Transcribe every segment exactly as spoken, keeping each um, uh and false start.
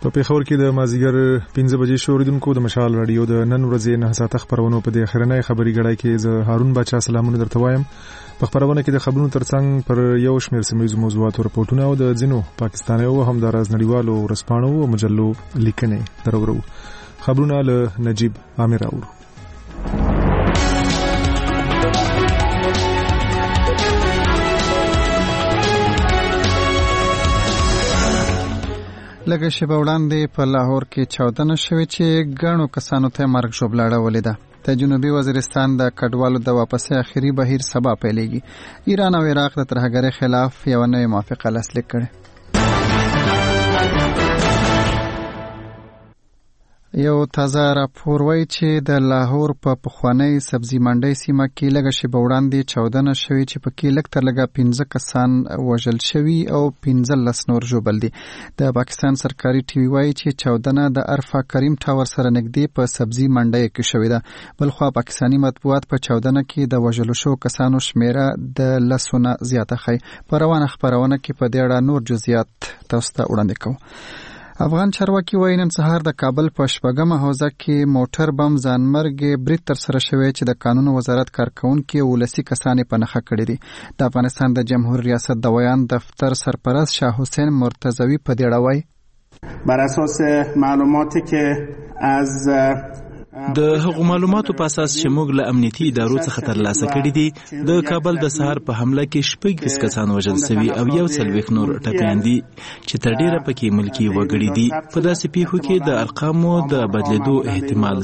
په پیښور کې د مازیګر پنځه بجې شو اوریدونکو د مشال رادیو د نن ورځې نه ساعته خبرونه په دې اخرنۍ خبري غړای کې زه هارون بچا سلامونه درته وایم. په خبرونه کې د خبرونو ترڅنګ پر یو شمېر سیمه موضوعات او رپورټونه او د ځینو پاکستاني او همدارز نړیوالو ورسپانو او مجلو لیکنې درورو. خبرونه له نجیب عامر اورو. لږه شیبه وړاندې په لاهور کې چاودنه شوې چې ګڼو کسانو ته مرګ ژوبله اړولې ده. د جنوبي وزیرستان د کډوالو د واپسۍ اخري بهیر سبا پیلېږي. ایران او عراق د ترهګرۍ خلاف یو نوې موافقه لاسلیک کړې. یو تازه راپور وایي چې د لاهور په پخوانۍ سبزي منډۍ سیمه کې لږه شیبه وړاندې چاودنه شوې چې پکې لږ تر لږه پنځه کسان وژل شوي او پنځلس نور ژوبل دي. د پاکستان سرکاري ټي وي وایي چې چاودنه د عرفه کریم ټاور سره نږدې په سبزي منډۍ کې شوې ده. بلخوا پاکستاني مطبوعات په چاودنه کې د وژلو شوو کسانو شمیره د لسو نه زیاته ښیي. په روانه خپرونه کې په دې اړه نور جزئیات تاسو ته وړاندې کوو. افغان چارواکي وایي نن سهار د کابل په شپږمه حوزه کې موټر بم ځانمرګ برید ترسره شوی چې د قانون وزارت کارکونکي ولسي کسان په نښه کړي دي. د افغانستان د جمهور ریاست د ویان دفتر سرپرست شاه حسین مرتضوی په دې اړه وایي بر اساس معلوماتی که از د هغو معلوماتو په اساس چې موږ له امنیتي ادارو څخه ترلاسه کړي دي د کابل د سهار په حمله کې شپږ کسان وژل شوي او یو څلوېښت نور ټپیان دي چې تر ډیره پکې ملکي وګړي دي. په داسې پیښو کې د ارقامو د بدلیدو احتمال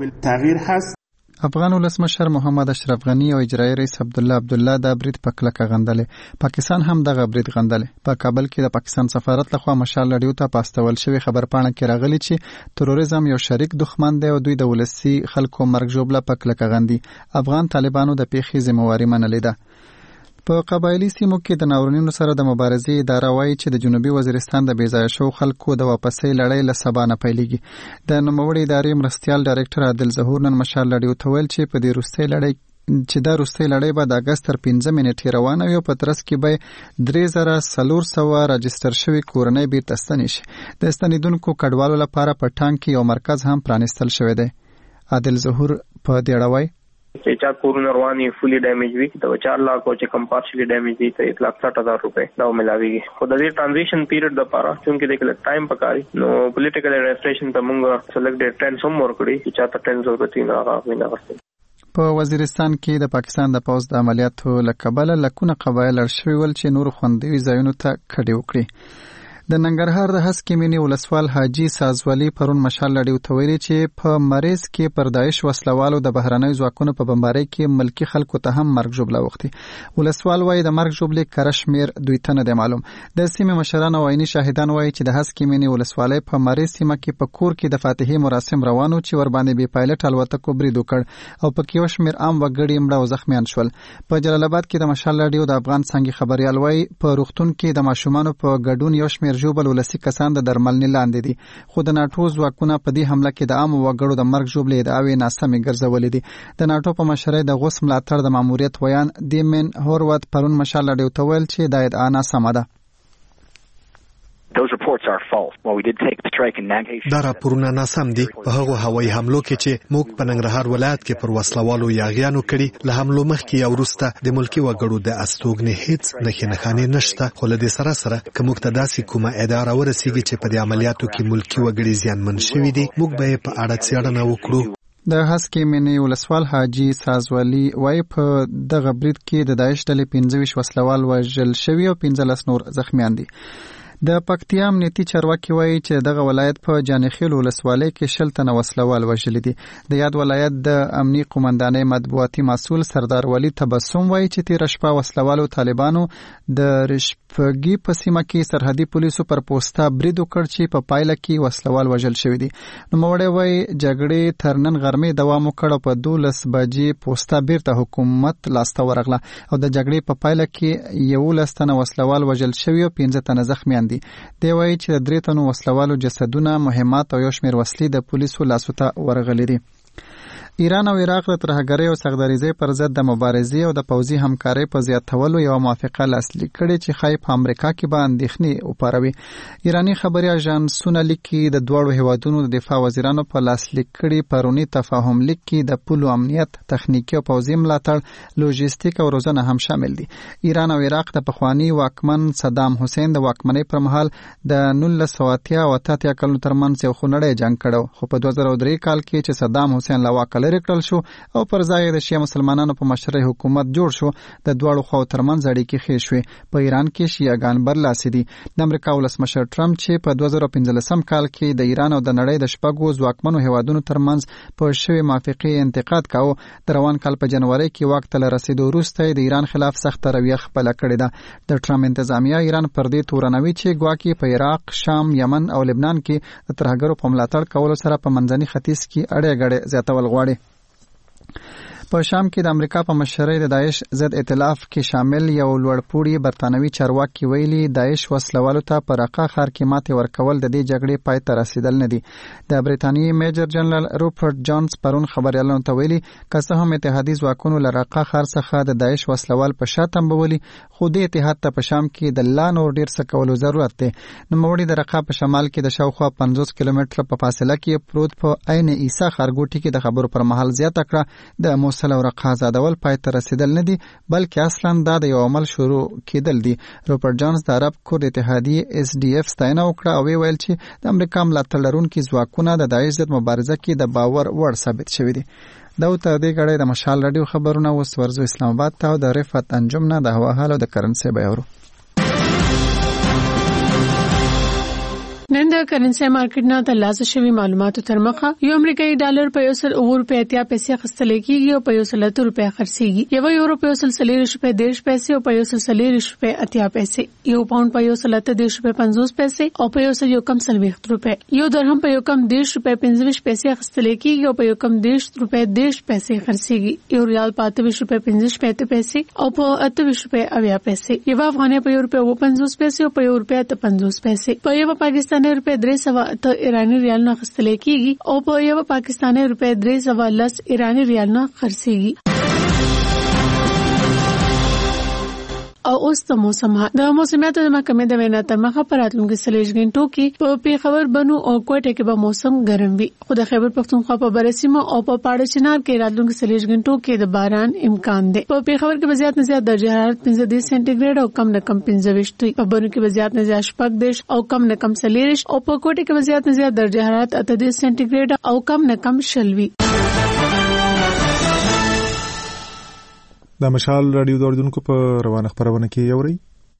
شته. افغان ولسمشر محمد اشرف غنی او اجرایي رئیس عبدالله عبدالله دا برید په کلکه غندلې. پاکستان هم دغه برید غندلې. په کابل کې د پاکستان سفارت لخوا مشال رادیو ته پاستول شوی خبرپاڼه کې راغلی چې تروریزم یو شریک دښمن دی او دوی د ولسي خلکو مرګ ژوبله په کلکه غندي. افغان طالبانو د پیښې ذمہواري منلې ده. په قبایلی سیمو کې د ناورینونو سره د مبارزې اداره وایي چې د جنوبي وزیرستان د بېځایه شوو خلکو د واپسۍ لړۍ له سبا نه پیلېږي. د نوموړې ادارې مرستیال ډایرکټر عادل ظهور نن مشال رادیو ته ویل چې په دې وروستۍ لړۍ چې دا وروستۍ لړۍ به د اګست تر پنځه منټې روانه وي او په ترڅ کې به درې زره څلور سوه راجستر شوي کورنۍ بیرته ستنې شي. د ستنېدونکو کډوالو لپاره په ټانک کې یو مرکز هم پرانیستل شوی دی. عادل ظهور په دې اړه وایي چې چا کورونه رواني فولي ډیمیج وي د چار لاکھ او چې کم پارشلی ډیمیج دي ته ایک لاکھ ساٹھ هزار روپے دا ملاويږي. خو د دې ټرانزیشن پیریډ د لپاره چې د کله ټایم پکاري نو پولیټیکل ایڈمنسټریشن ته موږ سلیکټډ ټرینز هم ورکړي چې چاته ټرینز ورکړي نه هغه نه غوښتل. په وزیرستان کې د پاکستان د پوځ د عملیاتو له کبله لکونه قبایل لړشوي ول چې نور خوندوي ځایونو ته کډې وکړي. د ننګرهار د هسکې مینې ولسوال حاجي سازولي پرون مشال رادیو ته ویلي چې په مریض کې پر داعش وسلوالو د بهرنیو ځواکونو په بمبارۍ کې ملکي خلکو ته هم مرګ ژوبله وختي. ولسوال وایي د مرګ ژوبلې کره شمېر دوی ته نه دی معلوم. د سیمې مشران او عیني شاهدان وایي چې د هسکې مینې ولسوالۍ په مریض سیمه کې په کور کې د فاتحې مراسم روانو چې ورباندې بې پایلټ الوتکو برید وکړ او پکې یو شمېر عام وګړي مړه او زخمیان شول. په جلال آباد کې د مشال رادیو د افغان څانګې خبریال وایي په روغتون کې د ماشومانو په ګډون یو شمېر ژوبل ولسي کسان د درملنې لاندې دي. خو د ناټو ځواکونه په دې حمله کې د عامو وګړو د مرګ ژوبلې ادعاوې ناسمې ګرځولې دي. د ناټو په مشرۍ د غوث ملاتړ د ماموریت ویان دیمن هوروت پرون مشال رادیو ته ویل چې دا ادعا ناسمه ده. دا راپورونه ناسم دي. په هغو هوایي حملو کې چې موږ په ننګرهار ولایت کې پر وسلوالو یاغیانو کړي له حملو مخکې یا وروسته د ملکي وګړو د استوګنې هیڅ نښې نښانې نشته. خو له دې سره سره که موږ ته داسې کومه ادعا راورسېږي چې په دې عملیاتو کې ملکي وګړي زیانمن شوي دي موږ به یې په اړه څېړنه وکړو. د هسکې مینې ولسوال حاجي سازولي وایي په دغه برید کې د داعش ډلې پنځه ویشت وسلوال وژل شوي او پنځلس نور زخمیان دي. د پکتیا امنیتي چارواکي وایي چې دغه ولایت په جانخیل ولسوالۍ کې شل تنه وسلوال وژلي دي. د یاد ولایت د امنیي قومندانۍ مطبوعاتي مسؤل سردار ولی تبسم وایي چې تېره شپه وسلوالو طالبانو د رشپګي په سیمه کې سرحدي پولیسو پر پوسته برید وکړ چې په پایله کې وسلوال وژل شوي دي. نوموړی وایي جګړې تر نن غرمې دوام وکړ او په دولس بجې پوسته بیرته حکومت لاسته ورغله او د جګړې په پایله کې یولس تنه وسلوال وژل شوي او پنځه تنه زخمیان دي. دی وایي چې د درې تنو وسلوالو جسدونه، مهمات او یو شمېر وسلې د پولیسو لاسو ته ورغلي دي. ایران او عراق د ترهګرۍ او سغدریزۍ پر ضد د مبارزې او د پوځي همکارۍ په زیاتولو یو موافقه لاسلیک کړې چې ښایي په امریکا کې به اندېښنې وپاروي. ایراني خبري اژانسونه لیکي د دواړو هیوادونو د دفاع وزیرانو په لاسلیک کړي پرونی تفاهم لیک کې د پولو امنیت، تخنیکي او پوځي ملاتړ، لوژیستیک او روزنه هم شامل دي. ایران او عراق د پخوانی واکمن صدام حسین د واکمنۍ پر مهال د نولس سوه اتیا او اتیا کلونو ترمنځ یو خونړی جنگ کړو، خو په دوه زره درې کال کې چې صدام حسین له واکه لرې کړل شو او پر ځای د شیعه مسلمانانو په مشرۍ حکومت جوړ شو، د دواړو خواو ترمنځ اړیکې ښې شوې. په ایران کې شیعهګان برلاسي دي. د امریکا ولسمشر ټرمپ چې په دوه زره پنځلسم کال کې د ایران او د نړۍ د شپږو ځواکمنو هیوادونو ترمنځ په شوې موافقې انتقاد کاوه، د روان کال په جنوري کې واک ته رسیدو وروسته د ایران خلاف سخت رویه خپله کړې ده. د ټرمپ انتظامیه ایران پر دې تورنوي چې ګواکې په عراق، شام، یمن او لبنان کې د ترهګرو په ملاتړ کولو سره په منځني ختیځ کې اړې غړې زیاتول غواړي. په شام کې د امریکا په مشرۍ د داعش ضد ائتلاف کې شامل یو لوړپوړي برتانوي چارواکي ویلي داعش وسلوالو ته په رقه ښار کې ماتې ورکول د دې جګړې پای ته رسیدل نه دي. د برتانیې میجر جنرال روپرټ جانز پرون خبریالانو ته ویلي که څه هم اتحادي ځواکونو له رقه ښار څخه د داعش وسلوال په شا تمبولي، خو د اتحاد ته په شام کې د لا نور ډیر څه کولو ضرورت دی. نوموړي د رقه په شمال کې د شاوخوا پنځوس کیلومتره په فاصله کې پروت په عین عیسی ښارګوټي کې د خبرو پر مهال زیاته کړه د موصل او رقه آزادول پای ته رسیدل نه دي، بلکې اصلا دا د یو عمل شروع کېدل دي. روپرټ جانز د عرب کور اتحادیې اس ډي اف ستاینه وکړه او ویل چې د امریکا ملاتړ لرونکي ځواکونه د داعش ضد مبارزه کې د باور وړ ثابت شوي دي. دا تر دې غړې د مشال رادیو خبرونه اوس ورزو اسلام آباد ته او د رفعت انجم نه د هوا حال او د کرنسي بیاورو. نن د کرنسي مارکیټ نه ترلاسه شوی معلوماتو تر مخه یو امریکایي ډالر په یو سل اوه روپیا اتیا پیسې اخیستل کېږي او په یو سل اته روپیا خرڅېږي. یو یورو په یو سل څلېرویشت روپۍ دېرش پیسې او په یو سل څلېرویشت روپۍ اتیا پیسې. یو پاونډ په یو سل اته دېرش روپۍ پنځوس پیسې او په یو سل یو کم څلوېښت روپۍ. یو درهم په یو کم دېرش روپۍ پنځه ویشت پیسې اخیستل کېږي او په یو کم دېرش روپۍ دېرش پیسې خرڅېږي. یو ریال په اته ویشت روپۍ پنځه شپېته پیسې او په اته ویشت روپۍ اویا پیسې. یو افغانۍ په یو روپۍ اوه پنځوس پیسې او په یو روپۍ اته پنځوس پیسې. په یو پاکستاني روپۍ درې سوه ته ایرانی ریال نه اخیستل کېږي او په یو پاکستاني روپۍ درې سوه لس ایرانی ریال نه خرڅېږي. او اوس د موسم د موسمیاتو د محکمې د وینا تر مخه پر راتلونکي څلوېښت غنټو کې په پیښور، بنو او کوټه کې به موسم ګرم وي، خو د خیبر پښتونخوا په برسیمو او په پاړه چنار کې راتلونکي څلوېښت غنټو کې د باران امکان دی. په پیښور کې به زیات نه زیات درجه حرارت پنځه دېرش سانتي ګریډ او کم نه کم پنځه ویشت وي. په بنو کې به زیات نه زیات شپږ دېرش او کم نه کم څلېرویشت او په کوټه کې به زیات نه زیات درجه حرارت اته دېرش سانتي ګریډ او کم نه کم شل وي. د مشال رادیو د اوریدونکو په روانه خبرونه کې یوري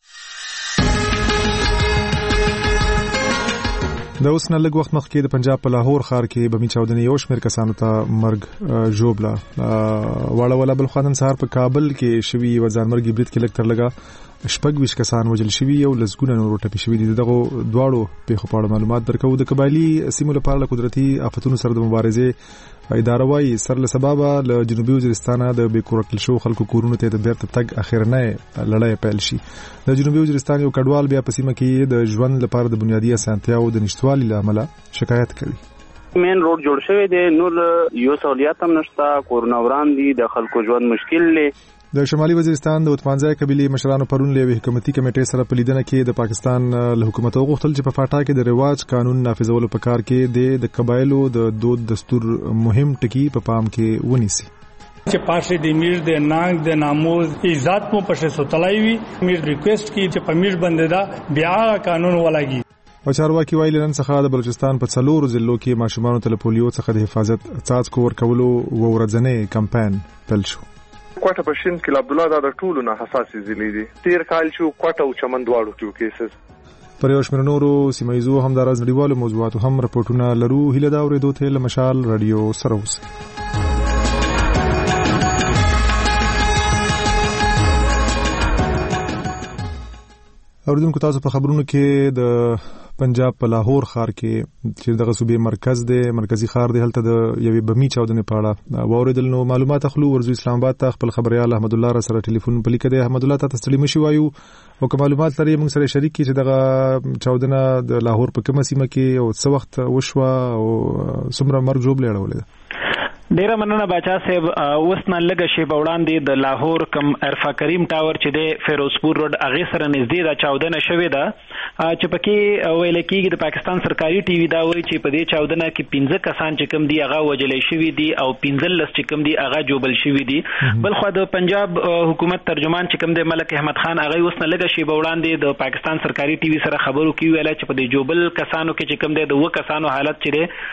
د اوس نه لږ وخت مخکې د پنجاب په لاهور ښار کې بمی چاودنې یو شمېر کسانو ته مرګ ژوبله واړه ولا بل خواندن سهار په کابل کې شوي یوه ځانمرګي برید کې لږ تر لږه شپږ ویشت کسان وژل شوي او لسګونه نور ټپي شوي دي. دغو دواړو پیښو په اړه معلومات درکوو. د قبایلي سیمو لپاره له قدرتي آفتونو سره د مبارزې اداره وايي سر له سببه له جنوبي وزیرستان د بې کوره کړل شوو خلکو کورونو ته د بیرته تګ اخرنۍ لړۍ پیل شي. د جنوبي وزیرستان یو کډوال بیا په سیمه کې د ژوند لپاره د بنیادي اسانتیاو د نشتوالي له امله شکایت کوي. مین روډ جوړ شوی دی، نور یو سہولیات هم نشته، کورونه وران دي، د خلکو ژوند مشکل دی. د شمالي وزیرستان د وتمانځای قبیلې مشرانو پرون له حکومتي کمیټې سره په لیدنه کې د پاکستان له حکومت غوښتل چې په فاټا کې د رواج قانون نافذولو په کار کې د قبایلو د دود دستور مهم ټکی په پام کې ونیسي. چې پاشه د میر د نانګ د ناموز عزت مو پښه سوتلای وي، میر ریکوست کی چې په میر باندې دا بیا قانون ولاګي. او چارواکي وایي نن څخه د بلوچستان په څلورو ضلعو کې ماشومانو ته له پولیو څخه د حفاظت څاڅکو ورکولو ورځنی کمپاین پیل شو. کوټه په شین کې عبد الله دا د ټولو نه حساس ضلع دي. تیر کال شو کوټه او چمن دواړو کې کیسز پر یو شمېر نورو سیمه ییزو همداراز نړیوالو موضوعاتو هم رپورټونه لرو. هیله دا اورېدو ته له مشال رادیو سره اوسئ. اوریدونکو تاسو په خبرونو کې د پنجاب په لاهور ښار کې چې دغه صوبې مرکز دی، مرکزی ښار دی، هلته د یوې بمي چاودنې په اړه واورېدل. نو معلومات اخلو. ورځو اسلام آباد ته خپل خبريال احمد الله را سره ټلیفون په لیکه دی. احمد الله ته ستړي مشي وایو او که معلومات لري موږ سره شریک کړي چې دغه چاودنه د لاهور په کومه سیمه کې او څه وخت وشوه او څومره مرګ ژوبله اړولې ده. ډیره مننه باچا صاحب. اوس نه لږه شیبه وړاندې د لاهور کم عرفه کریم ټاور چې دی فیروزپور روډ هغې سره نږدې دا چاودنه شوې ده چې پکې ویل کېږي د پاکستان سرکاري ټي وي دا وایي چې په دې چاودنه کې پنځه کسان چې کوم دي هغه وژلی شوي دي او پنځلس چې کوم دي هغه جوبل شوي دي. بلخوا د پنجاب حکومت ترجمان چې کوم دی ملک احمد خان هغه اوس نه لږه شیبه وړاندې د پاکستان سرکاري ټي وي سره خبرو کې ویله چې په دې جوبل کسانو کې چې کوم دی د اوه کسانو حالت چې دی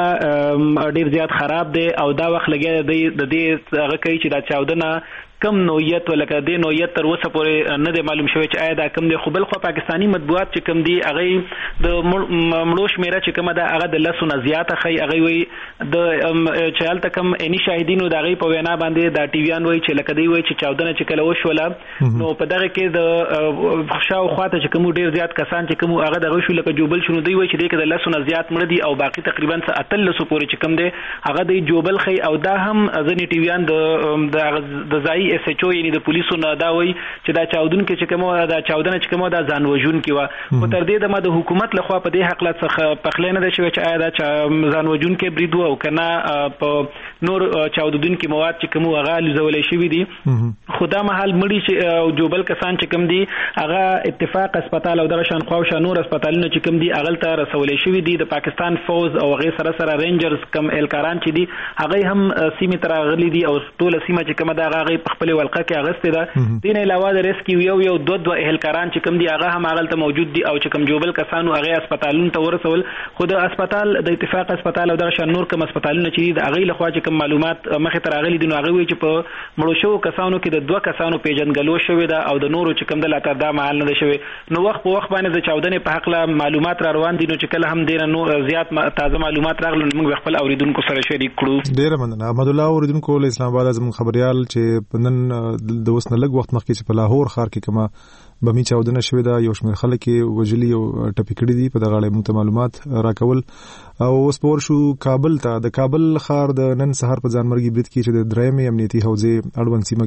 هغه ډېر زیات خراب دی او دا وخت لګیا دی د دې هغه کوي چې دا چاودنه کم نوعیت ولکه د نوعیت تر اوسه پورې نه دی معلوم شوی چې آیا دا کم دی. خو بل خو پاکستانی مطبوعات چې کم دي هغه د مړو شمیره چې کومه ده هغه د لسو نه زیاته ښیي. هغه وایي د چې هلته کم عیني شاهدینو د هغې په وینا باندې دا ټي ویان وایي چې لکه دوی وایي چې چاودنه چې کله وشوله نو په دغه کې د شاوخوا ته چې کوم ډېر زیات کسان چې کوم هغه دغه شو لکه جوبل شو نو دوی وایي چې دې کې د لسو نه زیات مړه دي او باقي تقریبا څه اتلسو پورې چې کوم دی هغه دوی جوبل ښیي. او دا هم ځینې ټي ویان د ځایي ایس ایچ او یعنی د پولیسو نه دا وایي چې دا چاودونکې چې کومه دا چاودنه چې کومه دا ځان وژونکې وه. خو تر دې دمه د حکومت لخوا په دې هکله څخه پخلی نه ده شوی چې آیا دا ځان وژونکی برید و او که نه په نور چاودونکي مواد چې کوم هغه الوزولی شوي دي. خو دا مهال مړي چې جوبل کسان چې کوم دي هغه اتفاق اسپتال او دغه شان خواوشا نور اسپتالونه چې کوم دي هغلته رسولی شوي دي. د پاکستان فوز او هغې سره سره رینجرز کم اهلکاران چې دي هغې هم سیمې ته راغلي دي او ټوله سیمه چې کومه ده هغه هغې په خپلې ولقه کې اغستې ده. دې نه علاوه د ریسکیو یو یو دوه دوه اهلکاران چې کوم دي هغه هم هغلته موجود دي او چې کوم جوبل کسانو هغې اسپتالونو ته ورسول. خو د اسپتال د اتفاق اسپتال او دغه شان نور کوم اسپتالونه چې دي د هغې لخوا چې کوم معلومات مخې ته راغلي دي نو هغې وایي چې په مړو شوو کسانو کې د دوه کسانو پیژندګلو شوې ده او د نورو چې کوم ده لا تر دا مهال نه ده شوې. نو وخت په وخت باندې د چاودنې په هکله معلومات را روان دي نو چې کله هم ډېره نور زیات تازه معلومات راغلل نو موږ خپل اورېدونکو سره شریک کړو. ډېره مننه احمدالله اورېدونکو له اسلام آباد زموږ خبریال چې نن د اوس نه لږ وخت مخکې چې په لاهور ښار کې کومه بمي چاودنه شوې ده یو شمېر خلک یې وژلي او ټپي کړي دي په دغه اړه موږ ته معلومات راکول. او اوس په ور شو کابل ته. د کابل ښار د نن سهار په ځانمرګي برید کې چې د درېیمې امنیتي حوزې اړوند سیمه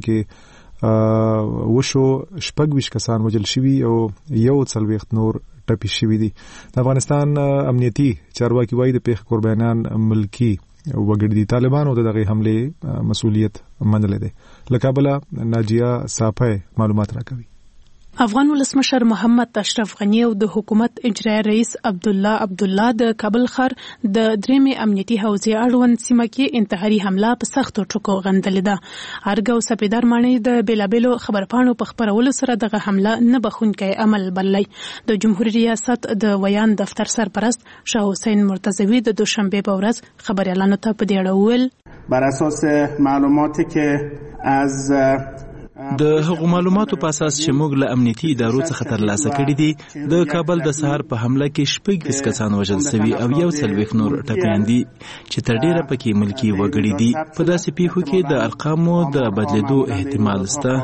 کې وشو شپږ ویشت کسان وژل شوي او یو څلوېښت نور ټپي شوي دي. د افغانستان امنیتي چارواکي وایي د پیښې قربانیان ملکي وګړي دي. طالبانو د دغه حملې مسؤلیت منلی دی. له کابله ناجیه صافی معلومات راکوي. افغان ولسمشر محمد اشرف غنی او د حکومت اجرایی رئیس عبدالله عبدالله د کابل ښار د درېیمې امنیتي حوزې اړوند سیمه کې انتحاري حمله په سختو ټکو غندلې ده. ارګ او سپیدار ماڼۍ د بېلابېلو خبرپاڼو په خپرولو سره دغه حمله نه بخښونکی عمل بللی. د جمهوریت ریاست د ویان دفتر سرپرست شاه حسین مرتضوي د دوشنبې په ورځ خبریالانو ته په دې اړه وویل بر اساس معلوماتی که از د هغو معلوماتو په اساس چې موږ له امنیتي ادارو څخه ترلاسه کړي دي د کابل د سهار په حمله کې شپږ ویشت کسان وژل سوي او یو څلوېښت نور ټپیان دي چې تر ډېره پکې ملکي وګړي دي. په داسې پیښو کې د ارقامو د بدلېدو احتمال شته.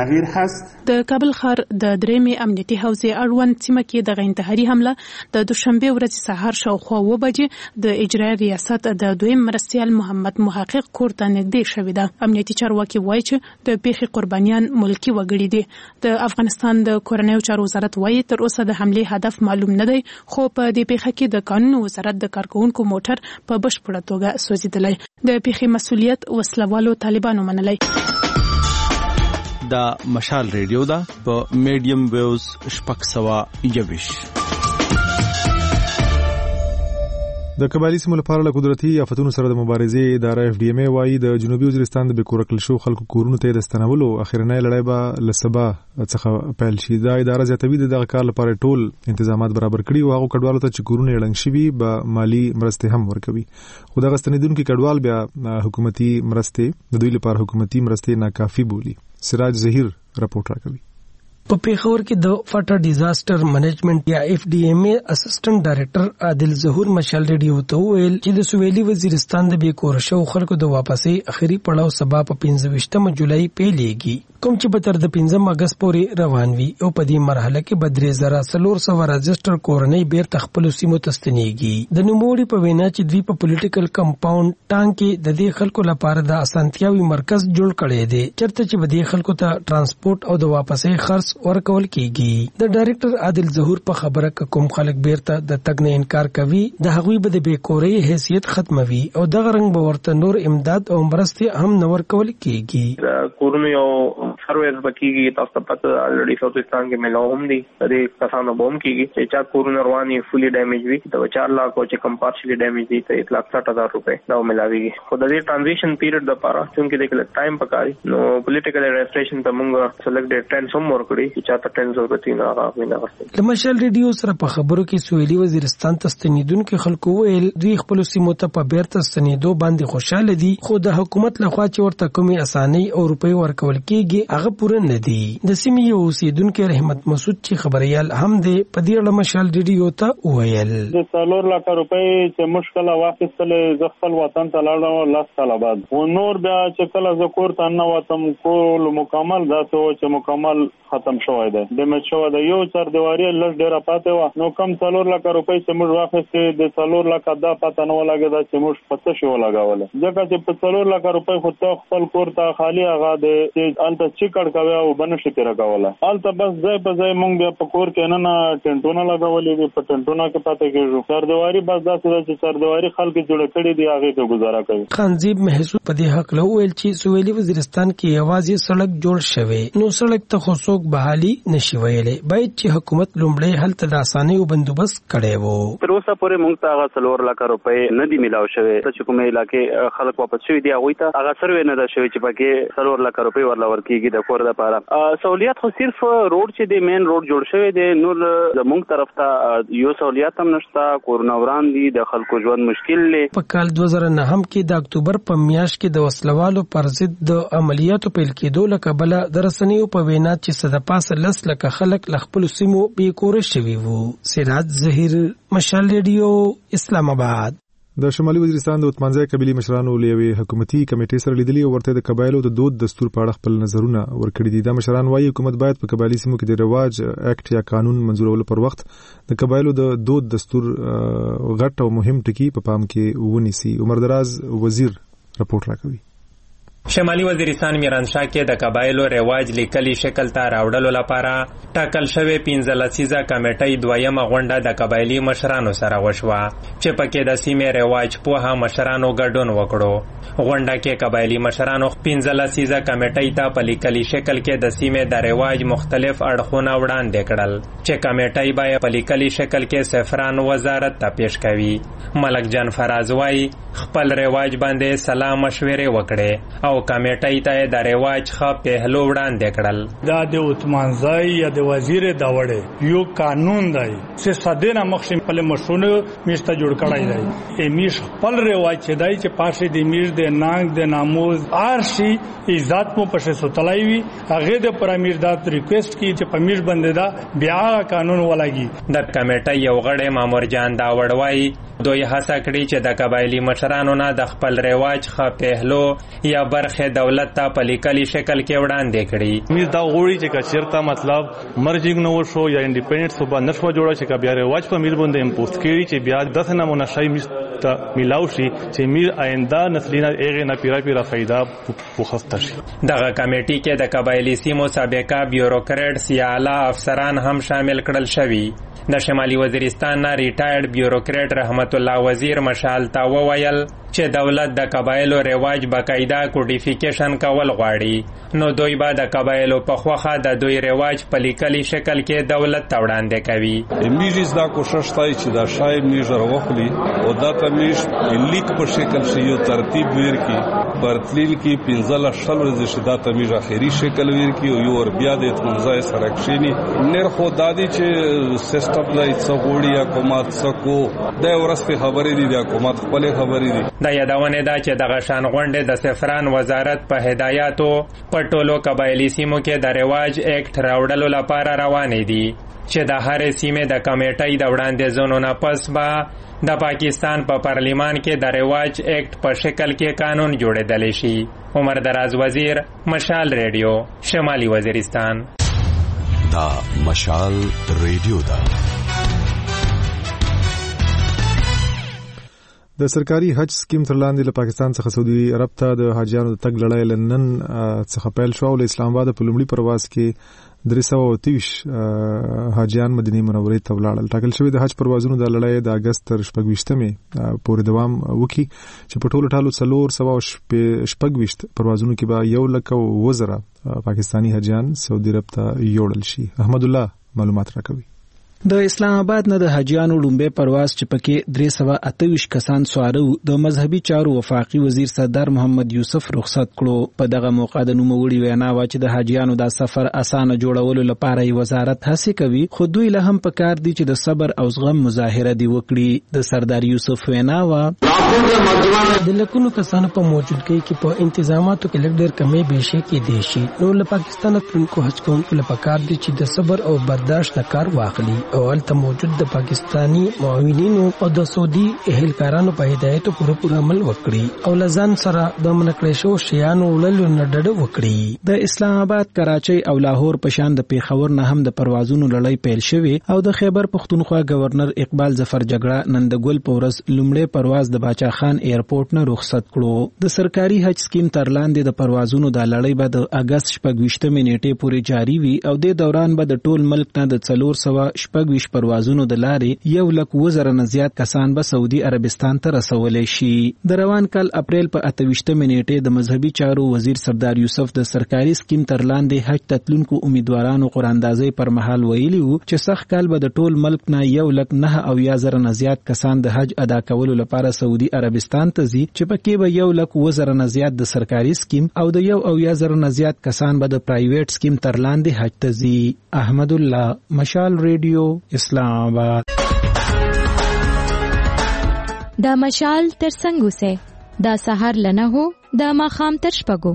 د کابل ښار د درېیمې امنیتي حوزې اړوند سیمه کې دغه انتحاري حمله د دوشنبې ورځې سهار شاوخوا اوه بجې د اجرایی ریاست د دویم مرستیال محمد محقق کور ته نږدې شوې ده. امنیتي چارواکي وایي چې د پیښې قربانیان ملکی وګړي دي. د افغانستان د کورنیو چارو وزارت وایي تر اوسه د حملې هدف معلوم نه دی خو په دې پیښه کې د قانون وزارت د کارکونکو موټر په بشپړه توګه سوځېدلی. د پیښې مسؤلیت وسلوالو طالبانو منلی. دا مشال ریډیو ده په میډیم ویوز شپږ سوه یوویش. د قبایلی سیمو لپاره له قدرتي آفتونو سره د مبارزې اداره اف ډي ام ای وایي د جنوبي وزیرستان د بې کوره کړل شوو خلکو کورونو ته د ستنولو اخرنۍ لړۍ به له سبا څخه پیل شي. دا اداره زیاتوي د دغه کار لپاره ټول انتظامات برابر کړي او هغو کډوالو ته چې کورونه یې ړنګ شوي به مالي مرستې هم ورکوي. خو دغه ستنېدونکي کډوال بیا حکومتي مرستې د دوی لپاره حکومتي مرستې ناکافي بولي. سراج ظهیر رپورټ راکوي. په پیښور کې د فټر ډیزاستر منیجمنت یا اف ډي ام ای اسسټنټ ډایریکټر عادل ظهور مشال ریډیو ته ویل چې د سویلي وزیرستان د بې کوره شوو خلکو د واپسۍ اخري پړاو سبا په پنځه ویشتمه جولای پیلېږي کوم چې به تر د پنځم اګست پورې روان وي او په دې مرحله کې به درې زره څلور سوه رجسټر کورنۍ بیرته خپلو سیمو ته ستنېږي. د نوموړي په وینا چې دوی په پولیټیکل کمپاونډ ټانګ کې د دې خلکو لپاره د اسانتیاوي مرکز جوړ کړی دی چېرته چې به دې خلکو ته ټرانسپورټ او د واپسۍ خرڅ ورکول کیږي. د ډایریکټر عادل ظهور په خبره کوم خلک بیرته د تګ نه انکار کوي د هغوی به د بیکوري حیثیت ختموي او دغه رنګ به ورته نور امداد او مرستې هم نه ورکول کیږي. کورونه یو سرویس بکیږي تاسو ته پته الریډي سوتستان کې ملاو هم دي د کسانو بوم کیږي چې چا کورونه رواني فولي ډیمیج وي د چار لاکھ او چې کم پارشلی ډیمیج دي ته ایک لاکھ ساٹھ ہزار روپے دا ملاويږي. خو د دې ټرانزیشن پیریډ د لپاره چې د کله ټایم پکاري نو پولیټیکل ایڈمنسټریشن ته موږ سلیکټ ډیټ ټین سم ورکړي چې چا ته ټین ضرورت نه راغی نه غوښتل. د مشال ریډیو سره په خبرو کې سویلي وزیرستان ته ستنیدونکو خلکو ویل دوی خپل سیمو ته په بیرته ستنیدو باندې خوشاله دي خو د حکومت لخوا چې ورته کومي اساني او روپۍ ورکول کیږي هغه پوره نه دي. د سیمې یو اوسیدونکو رحمت مسعود چې خبريال هم دی په دې اړه مشال ریډیو ته ویل د څلور لک روپۍ چې مشکله واخیستلې ز خپل وطن ته لاړم لاس سال بعد و نور بیا چې کله ز کور ته نه وتم کول مکمل داسې و چې مکمل ختم شوی دی د مچو د یو چر دیواری لږ ډیره پاتې و نو کم څلور لک روپۍ چې موږ واخیستې د څلور لک دا پته نه ولګی دا چې موږ پته شو لګاوله ځکه چې په څلور لک روپۍ خو ته خپل کور ته خالی هغه د چې الته چیکړ کوي او بنشي تیر کاوله الته بس ځای په ځای موږ بیا په کور کې نه نه ټنټونه لګولې دي په ټنټونه کې پاتې کېږو سردواري بس داسې چې سردواري خلک جوړ کړي دي هغه ته گزاره کوي. خانزیب محسوب په دې حق له ویل چې سویلي وزیرستان کې یوازې سړک جوړ شوی نو سړک ته خو څوک بحالي نشي ویلې باید چې حکومت لومړی هلته د اسانۍ او بندوبست کړي وو. تر اوسه پورې موږ ته هغه څلور لک روپۍ نه دي ملاو شوی چې کومه علاقې خلک واپس شوی دي هغه ته هغه سروې نه ده شوی چې پکې څلور لک روپۍ ورلا ورکیږي د کور لپاره. سہولیت خو صرف روډ چې دی مین روډ جوړ شوی دی نور زموږ طرف ته یو سہولیت هم نشته کورونه وران دي د خلکو ژوند مشکل دی. په کال دوه زره نه هم کې د اکتوبر په میاشت کې د وسلوالو پر ضد د عملیاتو پیل کېدو له کبله د رسنیو په وینا چې صد پاسه لس لکه خلک له خپلو سیمو بېکوره شوي وو. سراج ظهیر مشال ریډیو اسلام آباد. د شمالي وزیرستان د اتمانځای قبیلې مشرانو له یوې حکومتي کمیټې سره لیدلي او ورته د قبایلو د دود دستور په اړه خپل نظرونه ورکړي دي. دا مشران وايي حکومت باید په قبایلي سیمو کې د رواج اکټ یا قانون منزورولو پر وخت د قبایلو د دود دستور غټ او مهم ټکي په پام کې ونیسي. عمر دراز وزیر رپورټ راکوي. شمالي وزیرستان میرانشاه کې د قبایلو رواج لیکلي شکل ته راوړلو لپاره ټاکل شوی پنځه لسیزه کمیټې دویمه غونډه د قبایلي مشرانو سره وشوه چې پکې د سیمې رواج پوهه مشرانو ګډون وکړو. غونډه کې قبایلي مشرانو پنځه لسیزه کمیټې ته په لیکلي شکل کې د سیمې د رواج مختلف اړخونه وړاندې کړل چې کمیټې به په لیکلي شکل کې سفران وزارت ته پیش کوي. ملک جان فراز وايي خپل رواج باندې سلام مشورې وکړي او کمیټې ته د رواج ښه پهلو وړاندې کړل. دا د اتمانځای یا د وزیر دا وړه یو قانون دی چې صدینه مخشم په مشونه میشته جوړ کړای دی. امیش خپل رواج چې دی چې پاشه د میش د نانګ د ناموز ارشي عزت مو پشه ستلای وي هغه د پرامیر دا ریکوست کی چې پمیش بنده دا بیا قانون ولګي. د کمیټې یو غړی مامور جان دا وړوي دوی هڅه کړې چې د قبایلی مشرانو نه د خپل رواج ښه پهلو یا برخه دولت ته په لیکلي شکل کې وړاندې کړي. موږ دا غوړي چې کچیرته مطلب مرجینګ نو شو یا انډیپندنت صوبه نشو جوړه چې بیا رواج په میر باندې امپوست کړي چې بیا دغه نمونه شای مست ملاو شي چې میر آینده نسلونه ایغه نه پیرا پیرا فائدہ وخسته شي. دغه کمیټې کې د قبایلی سیمو سابقه بیوروکریټس یا اعلی افسران هم شامل کړل شوي. د شمالي وزیرستان نه ریټایرډ بیوروکریټ رحمت الله وزیر مشال تا وویل چې دولت د قبایلو رواج باقاعده کوډیفیکیشن کول غواړي نو دوی به د قبایلو په خوخه د دوی رواج په لیکلي شکل کې دولت ته وړاندې کوي. میږي دا کوشش تای چې دا شای میږر وخلی او دا تمیش لیک په شکل شي یو ترتیب ورکی برتلیل کې پنځله شل ورځې شدا تمیش اخیری شکل ورکی او یو ور بیا د اتمنځای سرکشنی نر خو دادی چې سیستم دای څغوړی یا کومات څکو د ورسته خبرې دي د حکومت خپل خبرې دي. د یادونه ده چې دغه شان غونډې د سفران وزارت په هدایاتو په ټولو قبایلی سیمو کې د رواج اکټ راوړلو لپاره روانې دي چې د هرې سیمې د کمیټې د وړاندیزونو نه پس به د پاکستان په پارلیمان کې د رواج اکټ په شکل کې قانون جوړېدلی شي. عمر دراز وزیر مشال ریډیو شمالي وزیرستان. دا مشال ریډیو دا د سرکاري حج سکیم تر لاندې له پاکستان څخه سعودي عرب ته د حاجیانو د تګ لړۍ لنن څخه پیل شو او له اسلام آباد په لومړي پرواز کې درې سوه او اته ویشت حاجیان مدینه منورې ته ولاړل. ټاکل شوی د حج پروازونو د لړۍ د اګست تر شپږ ویشتمې پورې دوام وکړي چې په ټولو ټالو څلور سوه او شپږ ویشت پروازونو کې به یو لک او اووه زره پاکستاني حاجیان سعودي عرب ته یوړل شي. احمد الله معلومات راکوي. د اسلام آباد نه د حاجیانو لومبه پرواز چې پکې درې سوه اته ویشت کسان سواره د مذهبي چارو وفاقي وزیر سردار محمد یوسف رخصت کړو. په دغه موقع د نوموړي وینا وا چې د حاجیانو دا سفر اسانه جوړولو لپاره یې وزارت هڅه کوي، خو دوی له هم پکار دي چې د صبر او زغم مظاهره دی وکړي. د سردار یوسف وینا وا د لکونو کسانو په موجودګۍ کې په انتظاماتو کې لږ ډېر کمې بیشي کې دي شي. نو له پاکستان ترونکو حج کوونکو لپاره پکار دي چې د صبر او برداشت نه کار واخلي او هلته موجود د پاکستانی معاونینو او د سعودي اهلکارانو په هدایتو پوره پوره عمل وکړي او لزان سره د منکړې شو شیانو وللو نه ډډه وکړي. د اسلام آباد، کراچۍ او لاهور په شان د پیښور نه هم د پروازونو لړۍ پیل شوې او د خیبر پښتونخوا گورنر اقبال ظفر جګړه نن د ګل په ورځ لومړی پرواز د باچا خان ایرپورټ نه رخصت کړو. د سرکاري حج سکیم تر لاندې د پروازونو د لړۍ به د اګست شپږ ویشتمې نیټې پورې جاری وي او د دوران به د ټول ملک نه د څلور سوه شپږ ویشت پروازونو د لارې یو لک اووه زره نه زیات کسان به سعودي عربستان ته رسولی شي. د روان کال اپریل په اته ویشتمې نیټې د مذهبي چارو وزیر سردار یوسف د سرکاري سکیم تر لاندې حج تتلونکو امیدوارانو قراندازۍ پر مهال ویلي وو چې سخت کال به د ټول ملک نه یو لک نه اویا زره نه زیات کسان د حج ادا کولو لپاره سعودي عربستان ته ځي، چې پکې به یو لک اووه زره نه زیات د سرکاري سکیم او د یو اویا زره نه زیات کسان به د پرایویټ سکیم تر لاندې حج ته ځي. احمد الله، مشال ریډیو، اسلام آباد. دا مشال تر څنګه سه دا سحر لنه هو دا ماخام تر شپګو.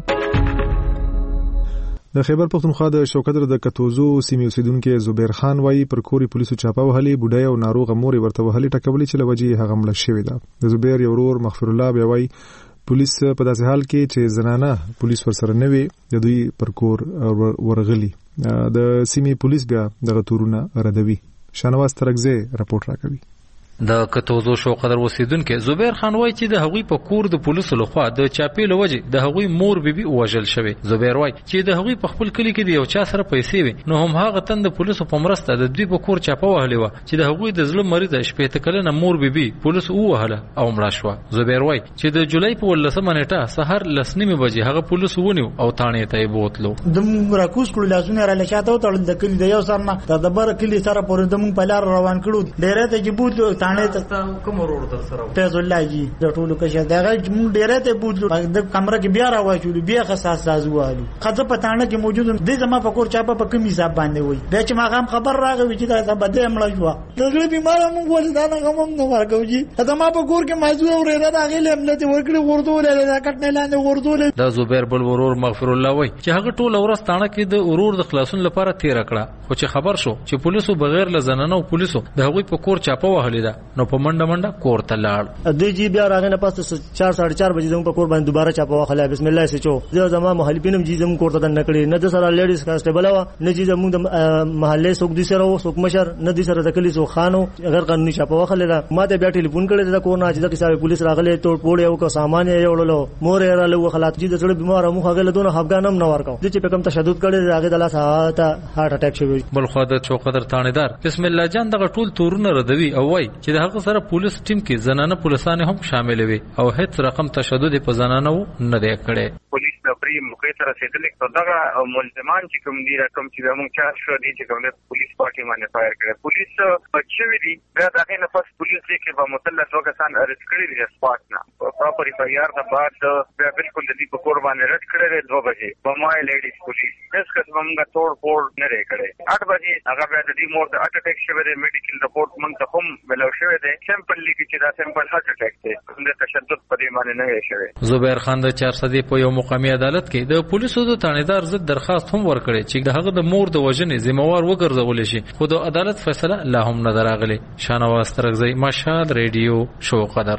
د خیبر پښتونخوا د شوکدر د کتوزو سیمې اوسیدونکو زبیر خان وایي پر کوري پولیسو چاپه وهلي بډای او ناروغه مور ورته وهلي ټکولي چې لوجي هغه مړ شوی ده. د زبیر یو ورور مغفر الله بیا وایي پولیس په داسې حال کې چې زنانه پولیس ورسره نه وي د دوی پر کور ورغلي. د سیمې پولیس بیا دغه تورونه ردوي. شانواز ترکزه راپورټ راکوي. د کتوزو شوقدر اوسیدونکو زبیر خان وایي چې د هغوی په کور د پولیسو لخوا د چاپې له وجې د هغوی مور بیبي وژل شوې. زبیر وایي چې د هغوی په خپل کلي کې د یو چا سره پیسې وي، نو هم هغه تن د پولیسو په مرسته د دوی په کور چاپه وهلې وه چې د هغوی د زړه مریضه شپېته کلنه مور بیبي پولیسو ووهله او مړه شوه. زبیر وایي چې د جولای په ولسمه نیټه سهار لس نیمې بجې هغه پولیسو ونیو او تاڼې ته یې بوتلو. د موږ راکوز کړو، لاسونه را لچاته وتړل، د کلي د یو سر نه د دبر کلي سره پورې د موږ په لار روان کړو. ډېرې ته چې بوتلو تاڼې ته کوم ورور در سره فیض الله جی د ټولو کشه دغه مونږ ډیره ته بوتلو د کمره کې بیا راوښولو، بیا خاص سازوالو خزه پټانه کې موجود د زما په کور چاپه په کوم حساب باندې وای. بیا چې ما غام خبر راغی چې دا بده مړ شو، دغه بیمار مونږ ولې دا نه کوم نه ورکوږي. دا ما په کور کې موضوع اورېدا دا غیله امنیت ورکړي ورته ولې دا کټ نه لاندې ورته. دا زبیر بل ورور مغفر الله وای چې هغه ټول ورستانه کې د ورور د خلاصون لپاره تیر کړه، خو چې خبر شو چې پولیسو بغیر له زنانه او پولیسو د هغوی په کور چاپه وهلې ده، نو په منډه منډه کور ته دی جی بیا راغی نه پاس چار ساڑھے چار بجې زموږ په کور باندې دوباره چاپه واخلې. بسم الله سې چو زه زما محلپینم جی زموږ کور ته نه کړی، نه د سره لیډیز کانسټیبل وا، نه جی زموږ د محلې څوک دي سره و څوک مشر، نه دي سره د کلی څوک خانو غیر قانوني چاپه واخلې. ما ته بیا ټلیفون کړی د کور نه چې د کیسه پولیس راغله ټول پوړې او کو سامان یې وړلو، مور یې را لو خلاص جی د سره بیمار مو هغه له دونه افغانم نه ورکاو چې په کوم تشدد کړی راغی د لاس ته هارت اٹیک شوی. بل خو د چوقدر تانیدار بسم الله جان دغه ټول تورونه ردوي او وای چې د هغه سره پولیس ټیم کې زنانه پولیسانه هم شامل وي او هیڅ رقم تشدد په زنانه نه دی کړی. پولیس د پری موقع ته رسیدل چې دغه ملزمان چې کوم دي رقم چې موږ چا شو دي چې کوم پولیس پارټي باندې فایر کړي. پولیس بچوي دي بیا دغه نه پس پولیس کې به مثلث وکسان ارست کړي دي سپاټ نه پراپر اف آی آر نه بعد بیا بالکل د دې په کور باندې رد کړي دوه بجې په مای لیډیز پولیس هیڅ قسم موږ توڑ پھوڑ نه لري کړي. اټ بجې هغه بیا د دې مور د اټ اٹیک شوی دی، میډیکل رپورټ موږ ته هم ملو شوی دی، سیمپل لیکي چې دا سیمپل هارت اٹیک دی، د تشدد په دې باندې نه شوی. زبیر خان د چار سدې په یو مقامی عدالت کې د پولیسو د تانیدار ضد درخواست هم ورکړي چې د هغه د مور د وژنې ذمہوار وګرځول شي، خو د عدالت فیصله لا هم نه دراغلي. شانواز ترکزی، مشهد ریډیو، شو قدر.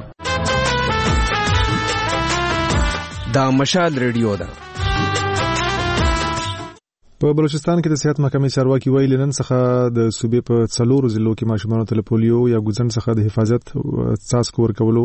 دا مشهد ریډیو ده. په بلوچستان کې د صحت محکمې چارواکي ویلي نن څخه د صوبې په څلورو ضلعو کې ماشومانو ته پولیو یا ګوزن څخه د حفاظت څاڅکو ورکولو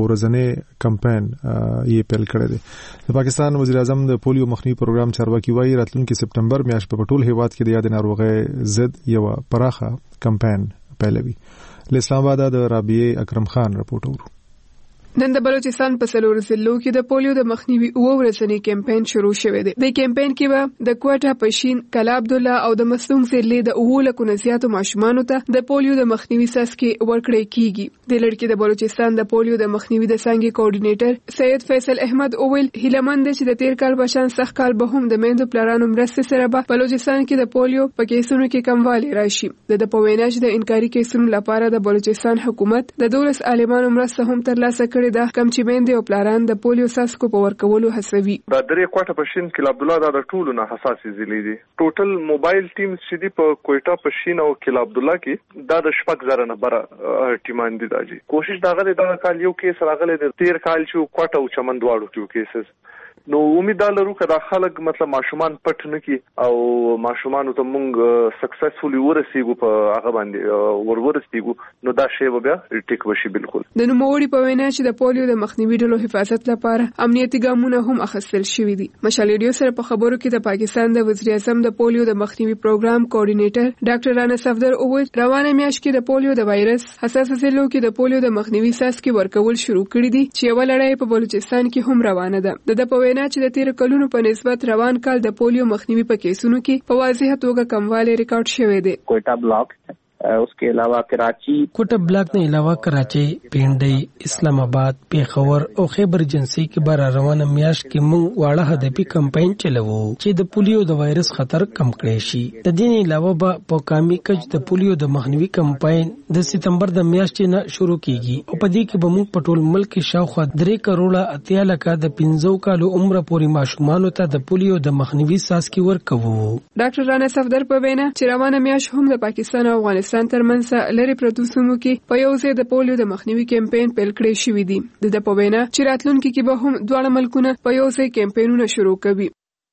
ورځنی کمپاین یې پیل کړی دی. د پاکستان وزیر اعظم د پولیو مخنیوي پروګرام چارواکي وایي راتلونکي سپټمبر میاشت په ټول هیواد کې د یاد ناروغۍ ضد یو پراخه کمپاین پیلوي. له اسلام آباد د رابعه اکرم خان رپورټ ورو. نن د بلوچستان په څلورو ضلعو کې د پولیو د مخنیوي اوه ورځنی کمپاین شروع شوی دی. د کمپاین کې به د کوټه پښین، کلا عبدالله او د مصدوم ضلع د اوه لکو نه زیاتو ماشومانو ته د پولیو د مخنیوي څاڅکي ورکړل کیږي. د لړ کې د بلوچستان د پولیو د مخنیوي د څنګه کوارډینیټر سید فیصل احمد اویل هیلمند چې د تیر کال په شان سخت کال به هم د میندو پلارانو مرسته سره به بلوچستان کې د پولیو په کیسونو کې کموالی راشي. د د پویناج د انکاري کیسونو لپاره د بلوچستان حکومت د دولس عالمانو مرسته هم ترلاسه کړې ده، کم چې میندې او پلاران د پولیو څاڅکو په ورکولو هڅوي. دا درې کوټه پښین کې عبدالله دا د ټولو نه حساسې ضلع دي. ټوټل موبایل ټیم چې دی په کوټه پښین او کلا عبدالله کې دا د شپږ زره نه بره ټیمان دي. دا جی کوشش دا غلې دا کال یو کیس راغلی د تیر کال چې کوټه او چمن دواړو کې کیسز. نو امید لرو کدا خلک مطلب ماشومان پټ نه کی او ماشومان ته مونږ سکسسفولي ورسېګو په هغه باندې ورورسېګو نو دا شی بیا ټیک وشي. بالکل د نوموړي په وینا چې د پولیو د مخنیوي ډلو حفاظت لپاره امنیتي ګامونه هم اخیستل شوي دي. مشال ریډیو سره په خبرو کې د پاکستان د وزیر اعظم د پولیو د مخنیوي پروګرام کوارډینیټر ډاکټر رانا صفدر اوویل روانه میاشت کې د پولیو د وایرس حساس ضلعو کې د پولیو د مخنیوي څاڅکي ورکول شروع کړي دي چې یو لړۍ په بلوچستان کې هم روانه ده. د په وینا چې د تیر کلونو په نسبت روان کال د پولیو مخنیوي په کیسونو کې په واضح توګه کموالی ریکارډ شوی دی. کوئٹہ بلاک उसके अलावा कराची کوټه بلاک نه علاوه کراچي، پینډي، اسلام آباد، پیښور او خیبر ایجنسی کې بار روانه میاشت کې موږ واړه هدفي کمپاین چلوو چې د پولیو د وایرس خطر کم کړي شي. د دې نه علاوه به په قومي کچ د پولیو د مخنیوي کمپاین د سپتمبر د میاشتې نه شروع کیږي او په دې کې به موږ په ټول ملک کې شاوخوا درې کروڑه اتیا لکه د پنځو کالو عمر پورې ماشومانو ته د پولیو د مخنیوي څاڅکي ورکوو. ډاکټر رانا صفدر په وینا چې روانه میاشت هم د پاکستان او افغانستان ترمنځ لري پروتو سیمو کې په یو ځای د پولیو د مخنیوي کمپاین پیل کړی شوی دی. د د په وینا چې راتلونکي کې به هم دواړه ملکونه په یو ځای کمپاینونه شروع کوي.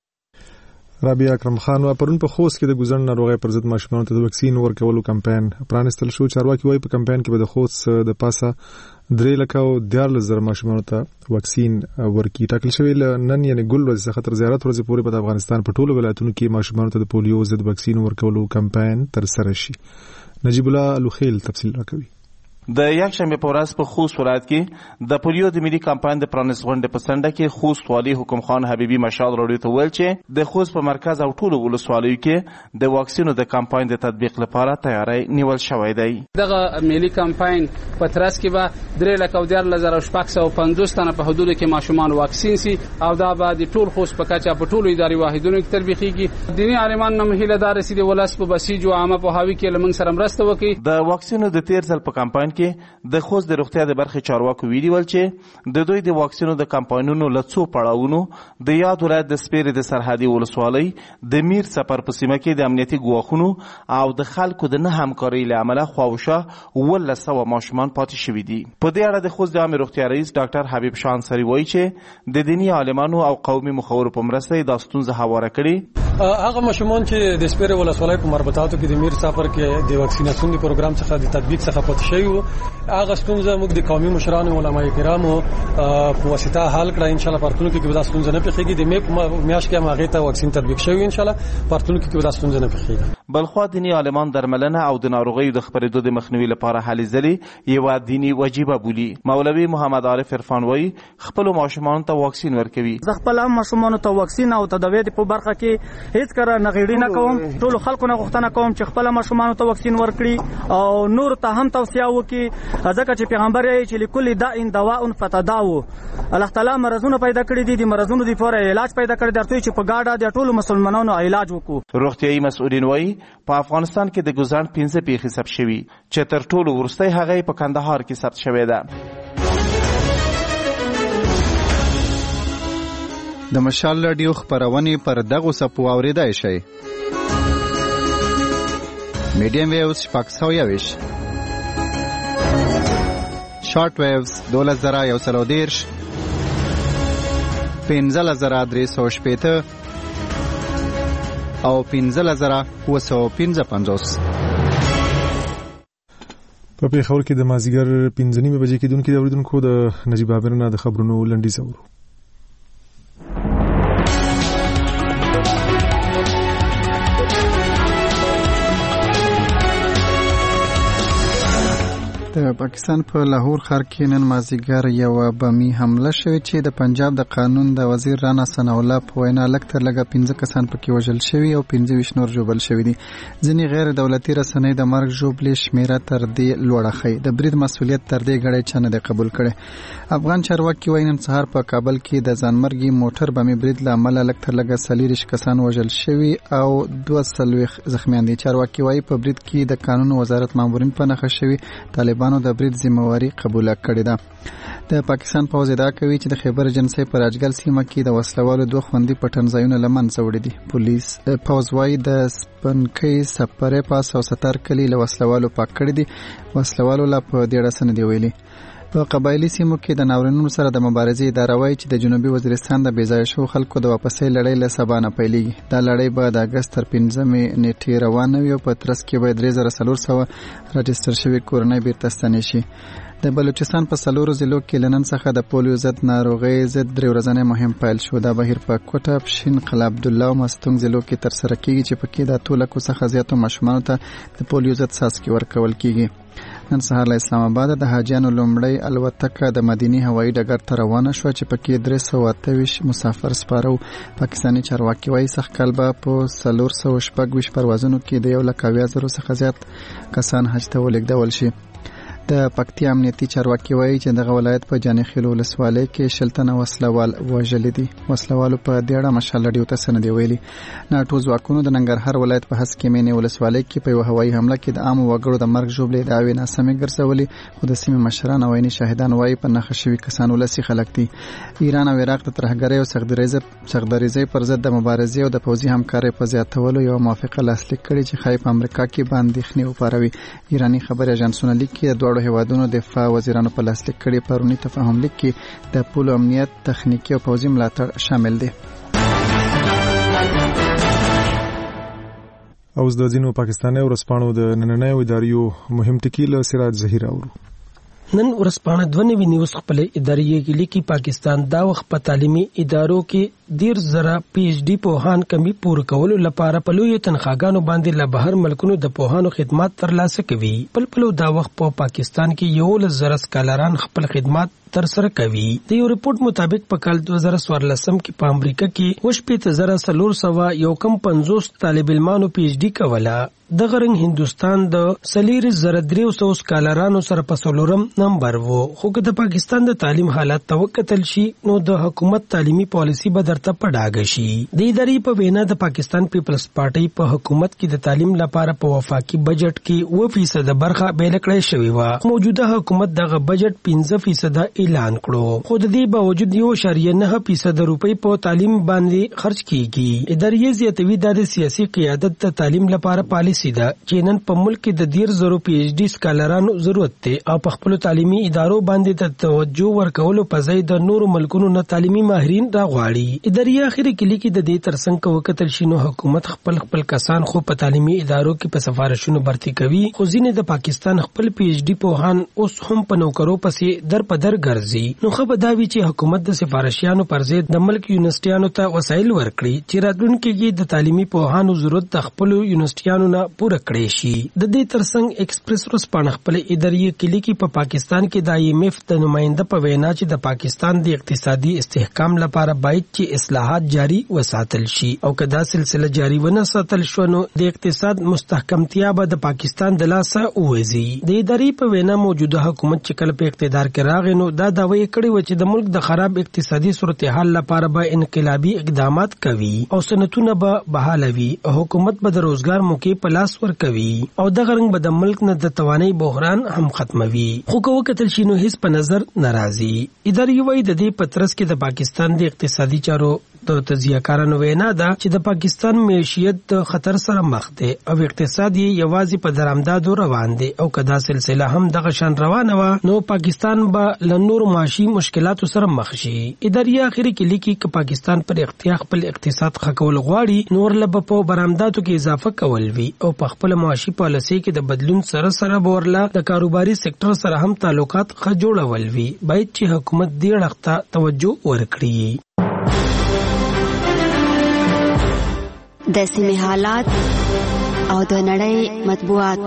رابعه اکرم خان و پرون په خوست کې د ګوزن ناروغۍ پر ضد ماشومانو ته د وکسین ورکولو کمپاین پرانستل شو. چارواکي وایي په کمپاین کې به د خوست د پاسه درې لکه او دیارلس زره ماشومانو ته وکسین ورکي. ټاکل شوی نن یعنی ګل ورځ څخه تر زیارت ورځې پورې په افغانستان په ټولو ولایتونو کې ماشومانو ته د پولیو ضد وکسین ورکولو کمپاین تر سره شي. نجیب الله الوخیل تفصیل راکوي. د یک شنبه په ورځ په خوست ولایت کې د پولیو د ملي کمپاین د پرانیست غونډې په څنډه کې خوست والي حکم خان حبیبي مشال راډیو ته ویل چې د خوست په مرکز او ټولو ولسوالیو کې د واکسینو د کمپاین د تطبیق لپاره تیاری نیول شوی دی. دغه ملي کمپاین په ترڅ کې به درې لکه او دیارلس زره شپږ سوه پنځوس تنه په حدودو کې ماشومان واکسین سي او دا به د ټول خوست په کچه په ټولو اداري واحدونو کې تطبیقیږي. دیني عالمان نم هیله دار سي د ولس په بسیج او عامه په هاوی کې لمن سره مرسته وکړي. د واکسینو د تیر ځل په کمپاین کې د خوست د روغتیا د برخې چارواکو ویلي ول چې د دوی د واکسینو د کمپاینونو له څو پړاوونو د یاد ولایت د سپیرې د سرحدي ولسوالۍ د میر سفر په سیمه کې د امنیتي ګواښونو او د خلکو د نه همکارۍ له امله خواوشا ولس سوه ماشومان پاتې شوي دي. په دې اړه د خوست د عامې روغتیا رئیس ډاکټر حبیب شاه انصاري وایي چې د دیني عالمانو او قومي مخورو په مرسته یې دا ستونزه هواره کړې. هغه ماشومان چې د سپیرې ولسوالۍ په مربوطاتو کې د میر سفر کې د واکسیناسیون د پروګرام څخه د تطبیق څخه پاتې شوي وو، هغه ستونزه موږ د قومي مشرانو علماء کرامو په واسطه حل کړه. ان شاء الله پرتون کې به دا ستونزه نه پیښیږي. د مې میاشت کې هغه ته واکسین تطبیق شوی، ان شاء الله پرتون کې به دا ستونزه نه پیښیږي. بلخوا دیني عالمان درملنه او د ناروغیو د خپرېدو د مخنیوي لپاره هلې ځلې یوه دیني وجیبه بولي. مولوي محمد عارف عرفان وایي خپلو ماشومانو ته واکسین ورکوي. زه خپل هم ماشومانو ته واکسین او تداوی په برخه کې هیڅ کله نغېړي نه کوم. ټولو خلکو نه غوښتنه کوم چې خپل ماشومانو ته واکسین ورکړي او نور ته هم توصیه وکړي، ځکه چې پیغمبر یې چې لکل داء دواء فتداو، الله تعالی مرزونه پیدا کړی دي، د مرزونو لپاره علاج پیدا کړی دی چې په ګاډه د ټولو مسلمانانو علاج وکړو. روغتیايي مسؤلین وایي په افغانستان کې د ګوزن پنځه پیښې ثبت شوي چې تر ټولو وروستی هغه په کندهار کې ثبت شوې ده. د مشال رادیو خپرونې پر دغو څپو اورېدای شئ. میډیم ویوز شپږ سوه یویشت، شارټ ویوز دولس زره یو سل او دېرش، پنځلس زره درې سوه شپېته، او پنځه زره اوه سوه پنځه پنځوس. په پیښور کې د مازیګر پنځه نیمې بجې کېدونکې د اورېدونکو د نجیب عابر نه د خبرونو لنډیز اورو. د پاکستان په لاهور ښار کې نن مازیګر یوه بمي حمله شوې چې د پنجاب د قانون د وزیر رانا ثناء الله په وینا لږ تر لږه پنځه کسان پکې وژل شوي او پنځه ویشت نور ژوبل شوي دي. ځینې غیر دولتي رسنۍ د مرګ ژوبلې شمیره تر دې لوړه ښیي. د برید مسؤلیت تر دې ګړی چا نه دی قبول کړی. افغان چارواکي وایي نن سهار په کابل کې د ځانمرګي موټر بمي برید له امله لږ تر لږه څلېرویشت کسان وژل شوي او دوه څلوېښت زخمیان دي. چارواکي وایي په برید کې د قانون وزارت مامورین په نښه شوي. طالبانو د برید ذمہواری قبوله کړې ده. د پاکستان پوځ ادعا کوي چې د خیبر ایجنسۍ په راجګل سیمه کې د وسلوالو دوه خوندي پټنځایونه له منځه وړي دي. پولیس پوځ وایي د سپنکۍ سپرې پاس او ستار کلي له وسلوالو پاک کړي دي. وسلوالو لا په دې اړه څه نه دي ویلي. په قبایلي سیمو کې د ناورینونو سره د مبارزې اداره وایي چې د جنوبي وزیرستان د بېځایه شوو خلکو د واپسۍ لړۍ له سبا نه پیلېږي. دا لړۍ به د اګست تر پنځمې نیټې روانه وي او په ترڅ کې به درې زره څلور سوه راجستر شوي کورنۍ بیرته ستنې شي. د بلوچستان په څلورو ضلعو کې له نن څخه د پولیو ضد ناروغۍ ضد درې ورځنی مهم پیل شو. دا بهیر په کوټه، پښین، قلعه عبدالله او مستونګ ضلعو کې ترسره کیږي چې پکې د اتو لکو څخه زیاتو ماشومانو ته د پولیو ضد څاڅکي ورکول کیږي. نن سهار له اسلام آباد د حاجیانو لومړی الوتکه د مدینې هوایي ډګر ته روانه شوه چې پکې درې سوه اته ویشت مسافر سپاره. پاکستاني چارواکي وایي سږکال به په څلور سوه شپږ ویشت پروازونو کې د یو لک اویا زرو څخه زیات کسان حج ته ولېږدول شي. د پکتیا امنیتي چارواکي وایي چې دغه ولایت په جاني خیل ولسوالۍ کې شل تنه وسلوال وژلي دي. وسلوالو په دې اړه مشال راډیو ته څه نه دي ویلي. ناټو ځواکونو د ننګرهار ولایت په هسکې مینې ولسوالۍ کې په یوه هوایي حمله کې د عامو وګړو د مرګ ژوبلې ادعاوې ناسمې ګرځولې، خو د سیمې مشران او عیني شاهدان وایي په نښه شوي کسان ولسي خلک دي. ایران او عراق د ترهګرۍ او سختدریزۍ پر ضد د مبارزې او د پوځي همکارۍ په زیاتولو یوه موافقه لاسلیک کړې چې ښایي په امریکا کې به اندېښنې وپاروي. ایراني خبري اژانسونه لیکي د دواړو هیوادونو دفاع وزیرانو په لاسلیک کړي پرونی تفاهم لیک کې د پولو امنیت، تخنیکی او پوځي ملاتړ شامل دي. اوس د ځینو پاکستاني ورځپاڼو د نننیو اداریو مهم ټکي له سراج ظهیر اورو. نن ورځپاڼه دوه نوي نیوز خپل ادارې کې لیکي پاکستان دا وخت په تعلیمي ادارو کې ډیر زره پی ایچ ډي پوهان کمی پوره کولو لپاره په لوی تنخواګانو باندې له بهر ملکونو د پوهانو خدمات ترلاسه کوي. په پلو دا وخت په پاکستان کې یو لس زره سکالران خپل خدمات تر سره کوي. د یو ریپورت مطابق په کال دوه زره څوارلسم کې په امریکا کې وشپېته زره څلور سوه یو کم پنځوس طالب علمانو پی ایچ ډي کوله. دغه رنګ هندوستان د څلېرویشت زره درې سوه سکالرانو سره په څلورم نمبر وو. خو که د پاکستان د تعلیم حالات ته وکتل شي نو د حکومت تعلیمي پالیسي به درته په ډاګه شي. د ادارې په وینا د پاکستان پیپلز پارټۍ په حکومت کې د تعلیم لپاره په وفاقي بجټ کې اووه فیصد برخه بیل کړې شوې وه. موجوده حکومت دغه بجټ پنځه فیصد اعلان کړو، خو د دې باوجود یو اشاریه نه فیصد روپۍ په تعلیم باندې خرج کیږي. ادارې زیاتوي دا د سیاسي قیادت د تعلیم لپاره پالیسي ده چې نن په ملک کې د ډیر زرو پی ایچ ډي سکالرانو ضرورت دی او په خپل تعلیمي ادارو باندې د توجه ورکولو په ځای د نورو ملکونو نه تعلیمي ماهرین راغواړي. ادارې اخري کې لیکي د دې ترڅنګ وکتل شي نو حکومت خپل خپل کسان خو په تعلیمي ادارو کې په سفارشونو برتي کوي، خو ځینې د پاکستان خپل پی ایچ ډي پوهان اوس هم په نوکرو پسې در په در ګرځي. نو خو به دا وی چې حکومت د سفارشیانو پر ضد د ملک یونیورسيټیانو ته وسایل ورکړي چې راتلونکي کې د تعلیمي پوهانو ضرورت د خپل یونیورسيټیانو نه پوره کړی شي. د دې ترڅنګ ایکسپریس ورځپاڼه خپل ادارې کې لیکي په پاکستان کې د آی ایم ایف د نماینده په وینا چې د پاکستان د اقتصادي استحکام لپاره باید چې اصلاحات جاری وساتل شي او کدا سلسله جاری ونه ساتل شو نو د اقتصاد مستحکمتیا به د پاکستان د لاسه ووځي. د ادارې په وینا موجوده حکومت چې کله په اقتدار کې راغی نو دا دعوی کړی و چې د ملک د خراب اقتصادي صورتحال لپاره به انقلابي اقدامات کوي او صنعتونه به بحالوي او حکومت به د روزګار موقع په لاس ورکوي او دغه رنګ به د ملک نه د توانایي بحران هم ختموي. خو که وکتل شي نو هیڅ په نظر ناراضي. ادارې وایي د دې په ترڅ کې د پاکستان د اقتصادي چارو د تجزیهکارانو وینا ده چې د پاکستان معیشت د خطر سره مخ دی او اقتصاد یې یوازې په درآمدادو روان دی او کدا سلسله هم دغه شان روانه و نو پاکستان به له نور معاشي مشکلاتو سره مخ شي. اداري اخري کې لیکي چې پاکستان پر اختیار خپل اقتصاد خکول غواړي نور له په برآمداتو کې اضافه کول وی او په خپل معاشي پالیسي کې د بدلون سره سره بورلا د کاروباري سېکټر سره هم تعلقات ښه جوړول وی. باید چې حکومت دې اړخ ته توجه ورکړي. د سیمې حالات او د نړۍ مطبوعات.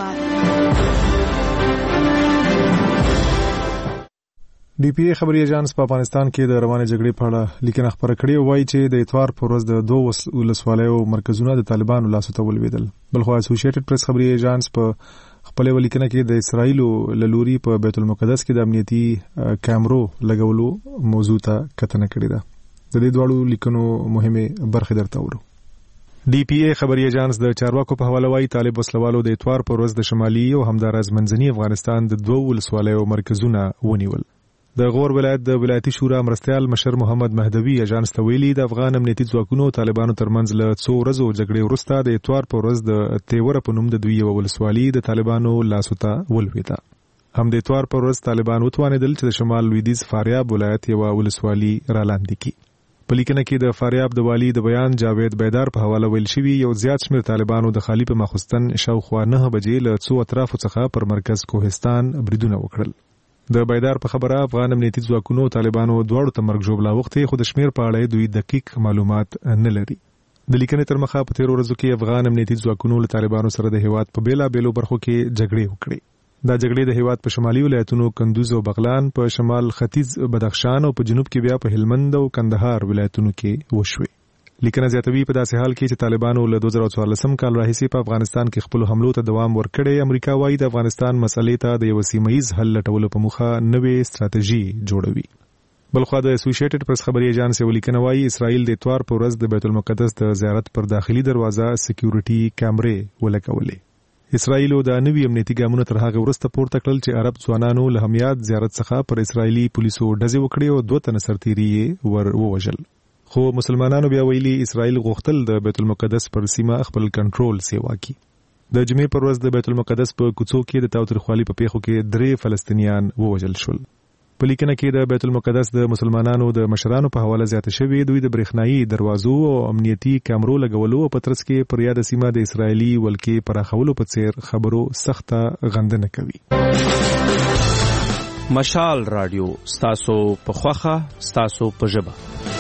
ډي پی ای خبري ایجانس په افغانستان کې د روانې جګړې په اړه لیکنه خبره کړې وایي چې د اتوار پر ورځ د دوه ولسوالیو مرکزونه د طالبانو لاسو ته ولوېدل. بلخو اسوسییټډ پریس خبري ایجانس په خپل ولیکنه کې د اسرایلو للوري په بیت المقدس کې د امنیتي کیمرو لګولو موضوع ته کتنه کړې ده. د دې دواړو لیکنو مهمه برخې درته ورو. ډي پی ای خبري ایجانس د چارواکو په حواله وايي طالب وسلوالو د اتوار پر ورځ د شمالي او همدارس منځني افغانستان د دوه ولسوالیو مرکزونه ونیول. د غور ولایت د ولایتي شورا مرستيال مشر محمد مهدوي ایجانس ته ویلي د افغان امنیتي ځواکونو طالبانو ترمنځ له څو ورځو جګړې وروسته د اتوار پر ورځ د تیور په نوم د دوی یو ولسوالي د طالبانو لاسو ته ولوېده. هم د اتوار پر ورځ طالبان وتوانېدل چې د شمال لویدیځ فاریاب ولایت یو ولسوالي رالاندې کړي. په لیکنه کې د فاریاب د والی د بیان جاوید بیدار په حواله ویل شوی یو زیات شمېر طالبانو د خالی په ماخوستن شاوخوا نه بجې له څو اطرافو څخه پر مرکز کوهستان بریدونه وکړل. د بیدار په خبره افغان امنیتي ځواکونو طالبانو دواړو ته مرګ ژوبلا وختې خو د شمېر په اړه دوی دقیق معلومات نه لري. د لیکنې تر مخه په تیرو ورځو کې افغان امنیتي ځواکونو له طالبانو سره د هیواد په بیلا بیلو برخو کې جګړې وکړې. دا جګړې د هیواد په شمالي ولایتونو کندوز او بغلان، په شمال ختیځ بدخشان او په جنوب کې بیا په هلمند او کندهار ولایتونو کې وشوې. لیکنه زیاتوي په داسې حال کې چې طالبانو له دوه زره څوارلسم کال راهیسې په افغانستان کې خپل حملو ته دوام ورکړی. امریکا وايي د افغانستان مسلې ته د یو سیمه ییز حل لټولو په موخه نوې ستراتیژي جوړوي. بلخو د اسوسییټډ پریس خبري ایجانس یو لیکنه وايي اسرائیل د اتوار په ورځ د بیت المقدس د زیارت پر داخلي دروازه سکیورټي کیمرې ولګولې. اسرائیل د نوي امنیتي ګامونو تر هغه وروسته پورته کړل چې عرب ځوانانو له همیات زیارت څخه پر اسرائیلي پولیسو ډزې وکړې او دوه تنه سرتیري ور ووژل. خو مسلمانانو بیا ویلي اسرائیل غوښتل د بیت المقدس پر سیمه خپل کنټرول سیوا کړي. د جمعې پر ورځ د بیت المقدس په کوڅو کې د تاوتریخوالي په پیښو کې درې فلسطینیان ووژل شول. په لیکنه کې د بیت المقدس د مسلمانانو د مشرانو په حواله زیاته شوی دوی د برېښنايي دروازو او امنیتي کیمرو لګولو او په ترڅ کې پر یاد سیمه د اسرایلی ولکې پراخولو په څیر خبرو سخته غندنه کوي. مشال رادیو ستاسو په خوخه ستاسو په ژبه.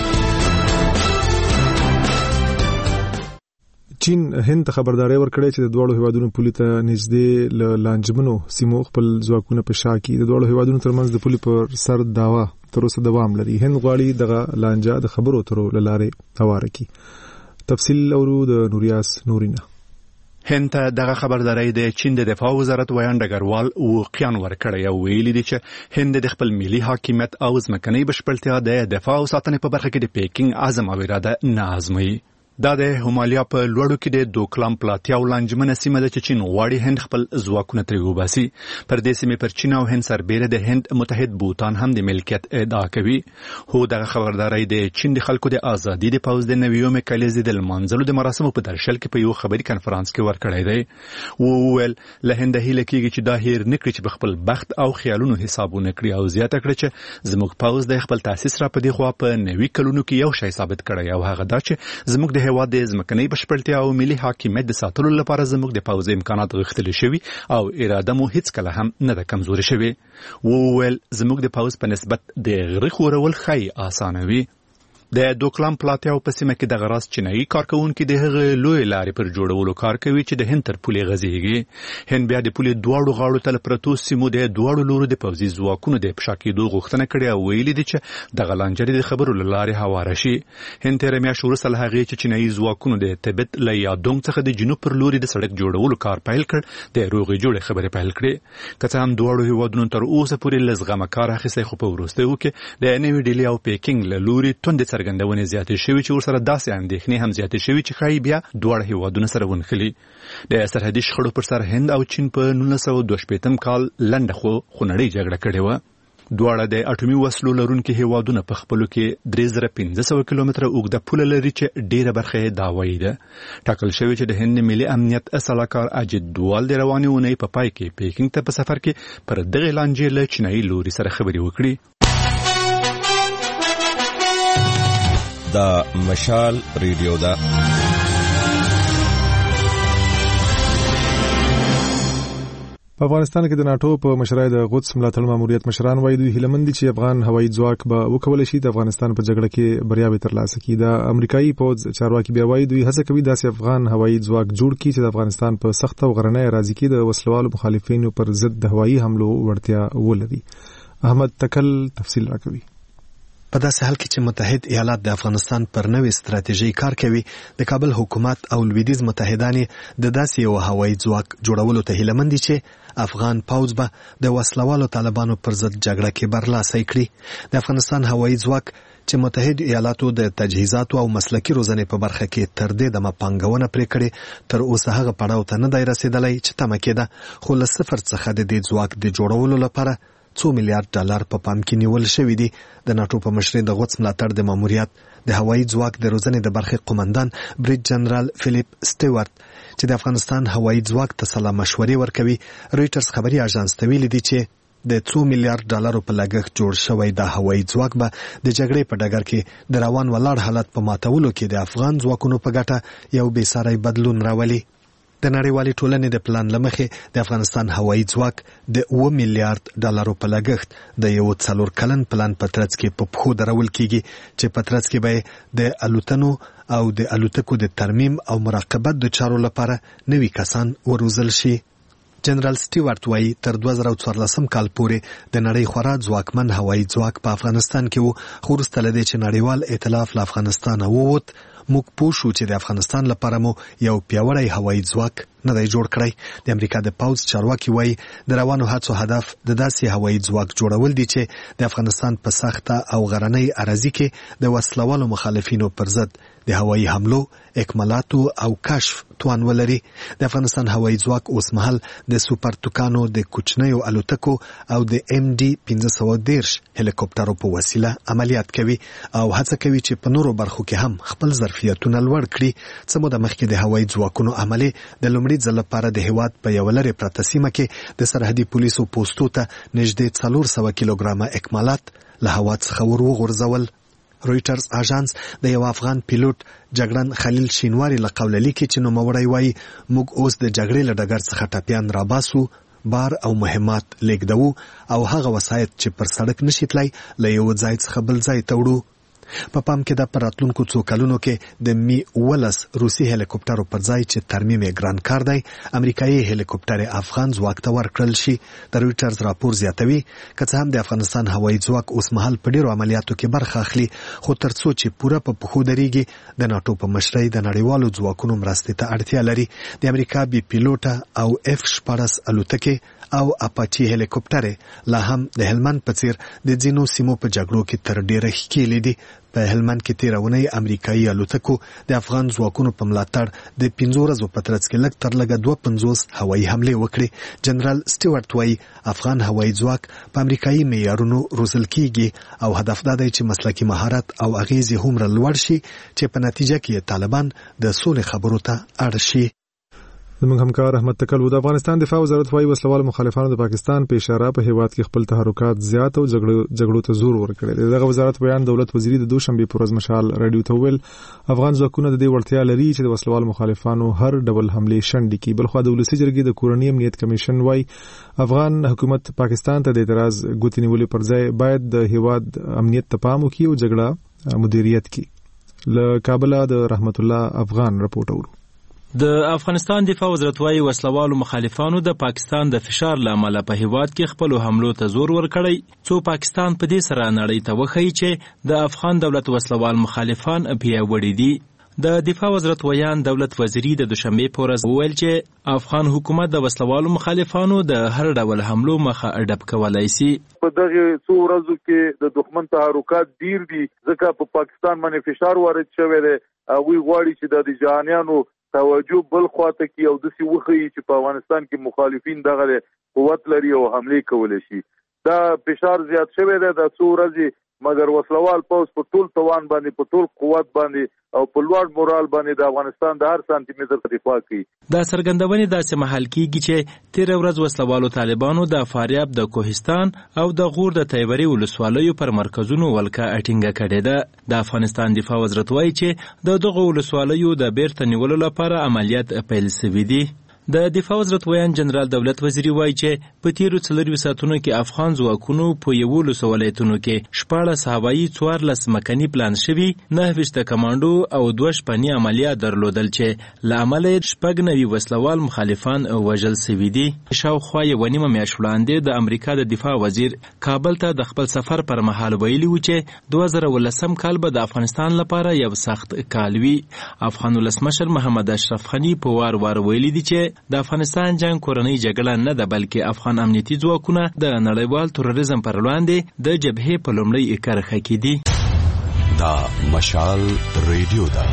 چین هند ته خبرداري ورکړې چې د دوړو هیوادونو پولي ته نږدې ل لانجمنو سیمو خپل ځواکونه په شا کې د دوړو هیوادونو ترمنځ د پولي پر سر داوا تر اوسه دوام لري. هند غواړي دغه لانجه د خبرو ترو لاره هواره کړي. تفصیل اورو د نوریاس نورینا. هند ته دغه خبرداري د چین د دفاع وزارت ویان ډګروال وقیان ورکړی او ویلي دي چې هند د خپل ملي حاکمیت او ځمکنۍ بشپړتیا د دفاع او ساتنې په برخه کې د پیکینګ عزم او اراده نه ازموي. دا د همالیا په لوړو کې د دوکلام پلاتیا او لانجمنه سیمه د چین غواړي هند خپل ځواکونه ترې وباسي. پر دې سیمې پر چین او هند سربېره د هند متحد بوتان هم د ملکیت ادعا کوي. هو دغه خبرداري د چین د خلکو د ازادي د پوز د نویومې کلیزې د لمانځلو د مراسمو په درشل کې په یو خبري کانفرنس کې ورکړی دی. او ول له هند هیله کېږي چې دا هیر نکړي چې خپل بخت او خیالونو حسابونه کړی او زیاته کړي چې زموږ پوز د خپل تاسیس را په دی خو په نوي کلونو کې یو شی ثابت کړی او هغه دا چې زموږ د هیواد د ځمکنۍ بشپړتیا او ملي حاکمیت د ساتلو لپاره زموږ د پوځي امکانات غښتلي شوي او اراده مو هیڅ کله هم نه ده کمزوري شوي. وویل زموږ د پوځ په نسبت د غره خورول ښایي اسانه وي. د دوکلام پلاتیا په سیمه کې د غراس چینایي کارکونکو د هغه لوی لارې پر جوړولو کار کوي چې د هند تر پولې غځيږي. هند بیا د پولې دواړو غاړو ته پرتو سیمو د دواړو لورو د پوځي ځواکونو د پښاکېدو غوښتنه کړې او ویلي دي چې د غلانجري د خبرو لارې هواره شي. هند تر میاشتې وروسته له هغې چې چینایي ځواکونو د تبت له یادونګ څخه د جنوب پر لوري د سړک جوړولو کار پیل کړ د روغې جوړې خبرې پیل کړې. که څه هم دواړو هیوادونو تر اوسه پورې لزغمه کار اخیستی خو په وروستیو کې د نوي ډیلي او پیکینګ له لوري توندې څرګندونې زیاتې شوي چې ورسره داسې اندېښنې هم زیاتې شوي چې ښایي بیا دواړه هیوادونه سره ونښلي. د سرحدي شخړو پر سر هند او چین په نولس سوه دوه شپېتم کال لنډه خو خونړۍ جګړه کړې وه. دواړه د اټومي وسلو لرونکو هیوادونو په خپلو کې درې زره پنځه سوه کیلومتره اوږده پوله لري چې ډیره برخه یې داوی ده. ټاکل شوی چې د هند ملي امنیت سلاکار اجد دوال د روانې اونۍ په پای کې پیکینګ ته په سفر کې پر دغه لانجې له چینایي لوري سره خبرې وکړي. دا مشال ریډیو ده. په افغانستان کې د ناتو په مشرۍ د قدس ملاتړ ماموریت مشران وایي دوی هیله مند دي چې افغان هوایي ځواک به وکولای شي د افغانستان په جګړه کې بریاوې ترلاسه کړي. د امریکایي پوځ چارواکي بیا وایي دوی هڅه کوي داسې افغان هوایي ځواک جوړ کړي چې د افغانستان په سخت او غرنۍ اراضي کې د وسلوالو مخالفینو پر ضد د هوایي حملو وړتیا ولري. احمد تکل تفصیل راکوي. په داسې حال کې چې متحد ایالات د افغانستان پر نوې ستراتیژي کار کوي، د کابل حکومت او لویدیځ متحدان د داسې یو هوایي ځواک جوړولو ته هیله مند دي چې افغان پوځ به د وسلوالو طالبانو پر ضد جګړه کې برلاسي کړي. د افغانستان هوایي ځواک چې متحد ایالاتو د تجهیزاتو او مسلکي روزنې په برخه کې تر دې دمه پانګونه پرې کړې، تر اوسه هغه پړاو ته نه دی رسېدلی چې تمه کېده، خو له صفر څخه د دې ځواک د جوړولو لپاره څو میلیارډ ډالر په پام کې نیول شوي دي. د ناتو په مشرۍ د قدس ملاتړ د ماموریت د هوایي ځواک د روزنې د برخې قومندان بریج جنرال فلیپ سټیوارت چې د افغانستان هوایي ځواک ته سلا مشورې ورکوي، رویټرز خبري اژانس ته ویلي دي چې د څو میلیارډ ډالرو په لګښت جوړ شوی د هوایي ځواک به د جګړې په ډګر کې د روان ولاړ حالت په ماتولو کې د افغان ځواکونو په ګټه یو بې ساری بدلون راولي. د نړیوالې ټولنې د پلان لمخې د افغانستان هوایي ځواک د اوه میلیارډ ډالرو په لګښت د یو څلور کلن پلان په ترڅ کې په پښو درول کیږي چې په ترڅ کې به د الوتنو او د الوتکو د ترمیم او مراقبت د چارو لپاره نوي کسان وروزل شي. جنرال سټیوارت وایي تر دوه زره څوارلسم کال پورې د نړۍ خورا ځواکمن هوایي ځواک په افغانستان کې وو، خو وروسته له دې چې نړیوال ائتلاف له افغانستانه ووت، موږ پوه شو چې د افغانستان لپاره مو یو پیاوړی هوایي ځواک نه دی جوړ کړی. د امریکا د پوځ چارواکي وایي د روانو هڅو هدف د داسې هوایي ځواک جوړول دي چې د افغانستان په سخته او غرنۍ اراضي کې د وسلوالو مخالفینو پر ضد د هوایي حملو، اکمالاتو او کشف توان ولري. د افغانستان هوایي ځواک اوس مهال د سوپر توکانو د کوچنیو الوتکو او د ام ډي پنځه سوه دېرش هلیکوپټرو په وسیله عملیات کوي او هڅه کوي چې په نورو برخو کې هم خپل ظرفیتونه لوړ کړي. څه موده مخکې د هوایي ځواکونو عملې د لومړي ځل لپاره د هیواد په یوه لرې پرته سیمه کې د سرحدي پولیسو پوستو ته نږدې څلور سوه کیلوګرامه اکمالات له هوا څخه ور وغورځول. رویټرز اژانس د یو افغان پیلوټ جګړن خلیل شینواری له قوله لیکي چې نوموړی وایي موږ اوس د جګړې له ډګر څخه ټپیان راباسو، بار او مهمات لیږدوو او هغه وسایط چې پر سړک نشي تلای له یو ځای څخه بل ځای ته وړو. په پام کې د پراتلونکو څو کلونو کې د می ولس روسي هلیکوپټرو پر ځای چې ترمیم یې ګران کار دی، امریکایي هلیکوپټر افغان ځواک ته ورکړل شي. د رویټرز راپور زیاتوي که څه هم د افغانستان هوایي ځواک اوس مهال په ډیرو عملیاتو کې برخه اخلي، خو تر څو چې پوره په پښو درېږي د ناتو په مشرۍ د نړیوالو ځواکونو مرستې ته اړتیا لري. د امریکا بي پیلوټه او اف شپاړس الوتکې او اپاچي هلیکوپټر لا هم د هلمند په څیر د ځینو سیمو په جګړو کې تر ډیره ښکېلې دي. په هلمند کې تیره اونۍ امریکایي الوتکو د افغان ځواکونو په ملاتړ د پنځو ورځو په ترڅ کې لږ تر لږه دوه پنځوس هوایي حملې وکړې. جنرال سټیوارت وایي افغان هوایي ځواک په امریکایي معیارونو روزل کیږي او هدف دا دی چې مسلکي مهارت او اغیزې هومره لوړ شي چې په نتیجه کې طالبان د سولې خبرو ته اړ شي. زموږ همکار احمد تکل د افغانستان دفاع وزارت وايي وسلوال مخالفانو د پاکستان په اشاره په هیواد کې خپل تحرکات زیات او جګړو ته زور ورکړي. دغه وزارت بیان دولت وزیر د دوشنبه په ورځ مشال رادیو ته ویل افغان ځواکونه د دې وړتیا لري چې د وسلوال مخالفانو هر ډول حمله شنډ کړي. بلخو د ولسی جرګې د کورنۍ امنیت کمیشن وايي افغان حکومت پاکستان ته د اعتراض ګوتې نیولې پر ځای باید د هیواد امنیت ته پام وکړي او جګړه مدیریت کړي. له کابل د رحمت الله افغان رپورټ اورو. د افغانستان دفاع وزارت وايي وسلوالو مخالفانو د پاکستان د فشار له امله په هیواد کې خپل حملو ته زور ورکړی، څو پاکستان په دې سره نړۍ ته وښیي چې د افغان دولت وسلوال مخالفان پیاوړي دي. د دفاع وزارت ویان دولت وزیری د دوشنبه په ورځ وویل چې افغان حکومت د وسلوالو مخالفانو د هر ډول حملو مخه اډب کولای شي. په دغه څو ورځو کې د دښمن تحرکات ډیر دي ځکه په پاکستان باندې فشار وارد شوی دی. وی غواړي چې د جهانیانو توجه بل خواته کې او د سی وخی چې په افغانستان کې مخالفین دغه قوت لري او حمله کولای شي. دا فشار زیات شوی دی د څو ورځې مګر وسلوال پوز په ټول توان باندې په ټول قوت باندې او په لوړ مورال باندې د افغانستان د هر سانتي متر دفاع کوي. دا څرګندونې داسې محل کېږي چې تیر ورځ وسلوالو طالبانو د فاریاب د کوهستان او د غور د تیوري ولسوالیو پر مرکزونو ولکه اټینګه کړې ده. د افغانستان دفاع وزارت وایي چې د دغو ولسوالیو د بیرته نیولو لپاره عملیات پیل شوي دي. د دفاع وزارت ویان جنرال دولت وزیری وایي چې په تیرو څلوروي ساعتونو کې افغان ځواکونو په یولسو ولایتونو کې شپاړس هوایي څوارلس مکني پلان شوي نهه ویشت کمانډو او دوه شپني عملیات درلودل چې له امله یې شپږ نوي وسلوال مخالفان وژل سوي دي. شاوخوا یوه نیمه میاشت وړاندې د امریکا د دفاع وزیر کابل ته د خپل سفر پر مهال ویلي و چې دوه زره ولسم کال به د افغانستان لپاره یو سخت کال وي. افغان ولسمشر محمد اشرف غني په وار وار ویلي دي چې د افغانستان جنگ کورنۍ جګړه نه ده بلکې افغان امنیتي ځواکونه د نړیوال تروریزم پر وړاندې د جبهې په لومړۍ کرښه کې دي. دا مشال ریډیو ده.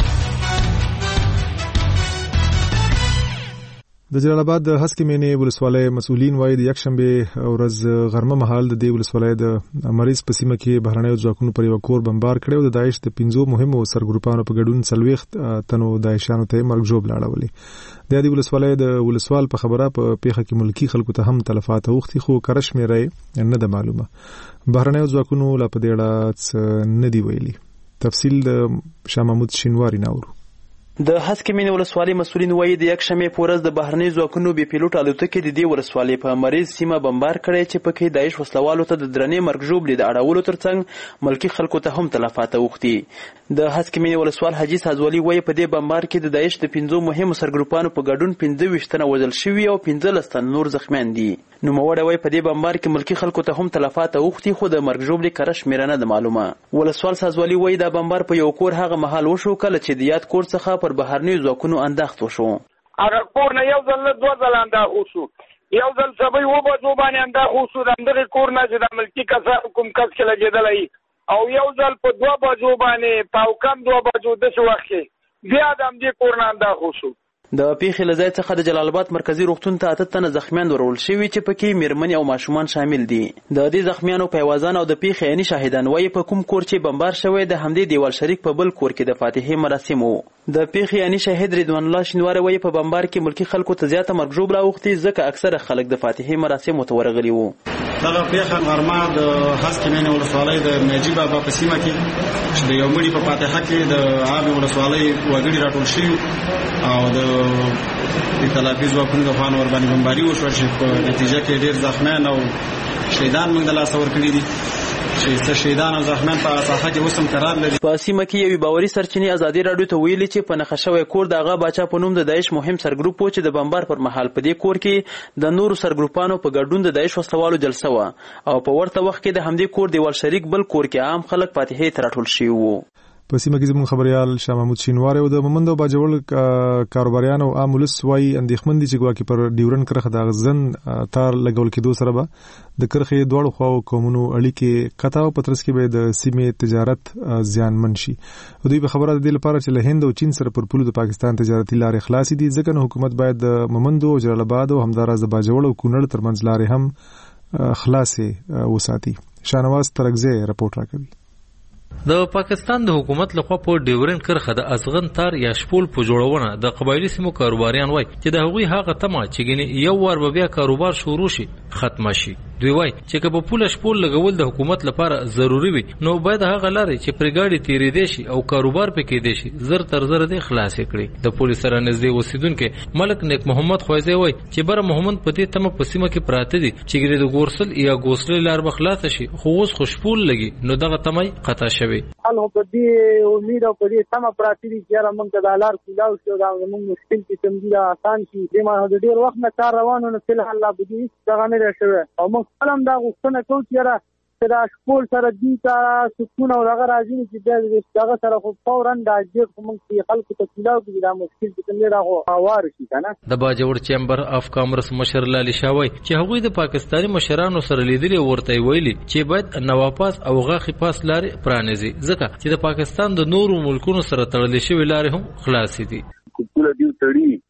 د جلال آباد د هسکې مینې ولسوالۍ مسؤلین وایي د یکشنبه ورځ غرمه مهال د دې ولسوالۍ د مریض په سیمه کې بهرنیو ځواکونو پر یو کور بمبار کړی او د داعش د پنځو مهمو سرګروپانو په ګډون څلوېښت تنو داعشانو ته مرګ ژوبله اړولې. د دې ولسوالۍ د ولسوال په خبره په پیښه کې ملکی خلکو ته هم تلفات اوختي خو کره شمېره نه ده معلومه. بهرنیو ځواکونو لا په دې اړه نه دی ویلي. تفصیل د شاه محمود شینواري ناورو. د هسکې مینې ولسوالۍ مسؤلین وایي د یکشنبې په ورځ د بهرني ځواکونو بې پیلوټ الوتکې د دې ولسوالۍ په مریض سیمه بمبار کړی چې پکې داعش وسلوالو ته د درنې مرګ ژوبلې د اړولو ترڅنګ ملکي خلکو ته هم تلفات اوښتي. د هسکې مینې ولسوال حاجي سازولي وایي په دې بمبار کې د داعش د پنځو مهمو سرګروپانو په ګډون پنځه ویشت تنه وژل شوي او پنځلس تنه نور زخمیان دي. نوموړی وایي په دې بمبار کې ملکي خلکو ته هم تلفات اوښتي خو د مرګ ژوبلې کره شمېره نه ده معلومه. ولسوال سازولي وایي دا بمبار په یو کور هغه مهال وشو کله چې د یاد کور څخه پر بهرنیو ځواکونو انداخت وشو. هغه کور نه یو ځل نه دوه ځله انداخ وشو. یو ځل سبا اوه بجو باندې انداخ وشو د همدغې کور نه چې د ملکي کسانو کوم کس کې لګېدلی او یو ځل په دوه بجو باندې په او کم دوه بجو داسې وخت کې بیا د همدې کور نه انداخ وشو. د پیښې له ځای څخه د جلال آباد مرکزي روغتون ته اته تنه زخمیان ورول شوي چې پکې میرمنې او ماشومان شامل دي. د دې زخمیانو پیوازان او د پیښې عیني شاهدان وایي په کوم کور چې بمبار شوی د همدې دیوال شریک په بل کور کې د فاتحې مراسم وو. د پیښې عیني شاهد رضوان الله شینواری وایي په بمبار کې ملکي خلکو ته زیاته مرګ ژوبله اوښتې ځکه اکثره خلک د فاتحې مراسمو ته ورغلي وو. دغه پیښه غرمه د هسکې مینې ولسوالۍ د میجي بابا په سیمه کې چې د یو مړي په فاتحه کې د عامې ولسوالۍ وګړي راټول شوي او د اطلاعاتي ځواکونو د خوا نه ورباندې بمباري وشوه چې په نتیجه کې ډېر زخمیان او شهیدان موږ د لاسه ورکړي دي چې څه شهیدان او زخمیان په ساحه کې اوس هم قرار لري. په سیمه کې یوې باوري سرچینې ازادي راډیو ته ویلي چې په نښه شوی کور د هغه باچا په نوم د داعش مهم سرګروپ و چې د بمبار پر مهال په دې کور کې د نورو سرګروپانو په ګډون د داعش وسلوالو جلسه وه او په ورته وخت کې د همدې کور دیوال شریک بل کور کې عام خلک فاتحې ته راټول شوي وو. په سیمه کې زموږ خبريال شاه محمود شینواری او د مومند او باجوړ کاروباریان او عام ولس وايي اندېښمن دي چې ګواکې پر ډیورن کرخه د غزن تار لګول کېدو سره به د کرخې دواړو خواو قومونو اړیکې قطع او پترس کې به د سیمې تجارت زیانمن شي. دوی په خبره د لپاره چې له هند او چین سره پر پولو د پاکستان تجارتي لارې خلاصې دي ځکه نو حکومت باید د مومند او جلال آباد او همداراز د باجوړ او کونړ ترمنځ لارې هم خلاصې وساتي. شاهنواز ترکزی رپورټ راکوي. د پاکستان د حکومت لخوا په ډیورن کرخه د ازغن تار یا شپول په جوړونه د قبایلی سیمو کاروباریان وای چې د هغوی هغه تمه چې ګنې یو ور به بیا کاروبار شروع شي ختم شي. دوی وای چې که په پوله شپول لګول د حکومت لپاره ضروری وي نو باید هغه لارې چې پر ګاډي تیرې دي شي او کاروبار پکې دي شي زر تر زر دې خلاص کړي. د پولیس سره نږدې اوسیدونکو ملک نیک محمد خوایزه وای چې بر محمد په دې تمه په سیمه کې پراته دي چې ګری د ګورسل یا ګوسل لار بخلاص شي خو اوس خوشپول لګي نو دغه تمه قطع شوی. حال په دې امید او په دې تمه پراته دي چې را موږ د لار کولاو شو دا موږ مشکل کې تمدید آسان شي د ما د ډیر وخت نه کار روانو نه فل الله بده څنګه نه راشوي او موږ قلم دا غوښتنه کوو چې را چې دا خپل سره دي تا سکون او هغه راځي چې دا سره خو فورا دا چې موږ په خلکو ته کولاو کې دا مشکل چې نه راغو اوار شي کنه. د باجوړ چیمبر اف کامرس مشر لالي شاوي چې هغوی د پاکستاني مشرانو سره لیدلي ورته ویلي چې باید نواپاس او غاخي پاس لارې پرانیزي ځکه چې د پاکستان د نورو ملکونو سره تړلې شوی لارې هم خلاصې دي. کوله دیو تړي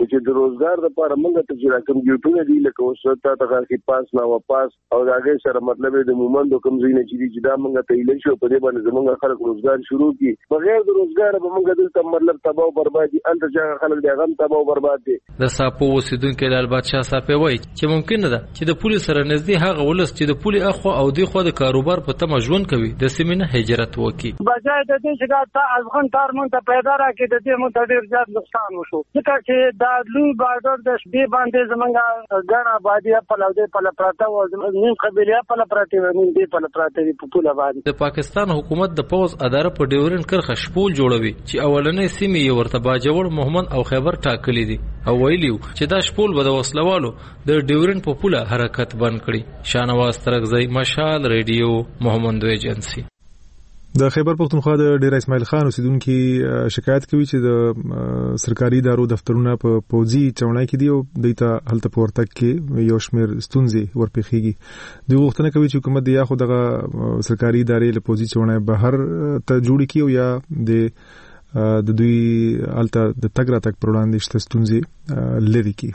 چې د روزګار لپاره موږ ته چې راکم ډیوټونه دي لکه اوس ته دغه کې پاس نه واپس او دغه سره مطلب د مومند کوم ځای نه چې دا موږ ته ایله شو په دې باندې زموږ خلک روزګار شروع کی بغیر د روزګار به موږ دلته مطلب تباہ او بربادي انت ځای خلک د غم تباہ او برباد دي. د ساپو اوسیدونکو لال بادشاہ صاحب وایي چې ممکن ده چې د پولیس سره نږدې هغه ولس چې د پولی اخو او د خو د کاروبار په تمه ژوند کوي د سیمینه هجرت وکي بجای د دې چې دا افغان تار مونږ ته پیدا راکې د دې مونږ ته ډیر زیات نقصان وشو ځکه چې دا لوی بارډر د شپې باندې زمونږه ګڼه آبادی په لوده په لپراته او نیم قبیله په لپراته و نیم دې په لپراته په ټول آبادی. د پاکستان حکومت د پوز اداره په ډیورن کرخه شپول جوړوي چې اولنې سیمې یې ورته باجوړ محمد او خیبر ټاکلي دي او ویلیو چې دا شپول به د وسلوالو د ډیورن په پوله حرکت بند کړي. شانواز ترغزی مشال ریډیو محمد ایجنسی. د خیبر پختونخوا د ډیر اسماعیل خان اوسیدونکو شکایت کوي چې د سرکاري ادارو دفترونه په پوزي چونای کې دي او دایته هلته پورتک کې یو شمیر ستونزې ورپېخيږي. د وختونه کوي چې حکومت د یا خو دغه سرکاري ادارې له پوزي چونای بهر ته جوړ کیو یا د د دوی هلته د تګ را تک پر وړاندې شته ستونزې لري کی.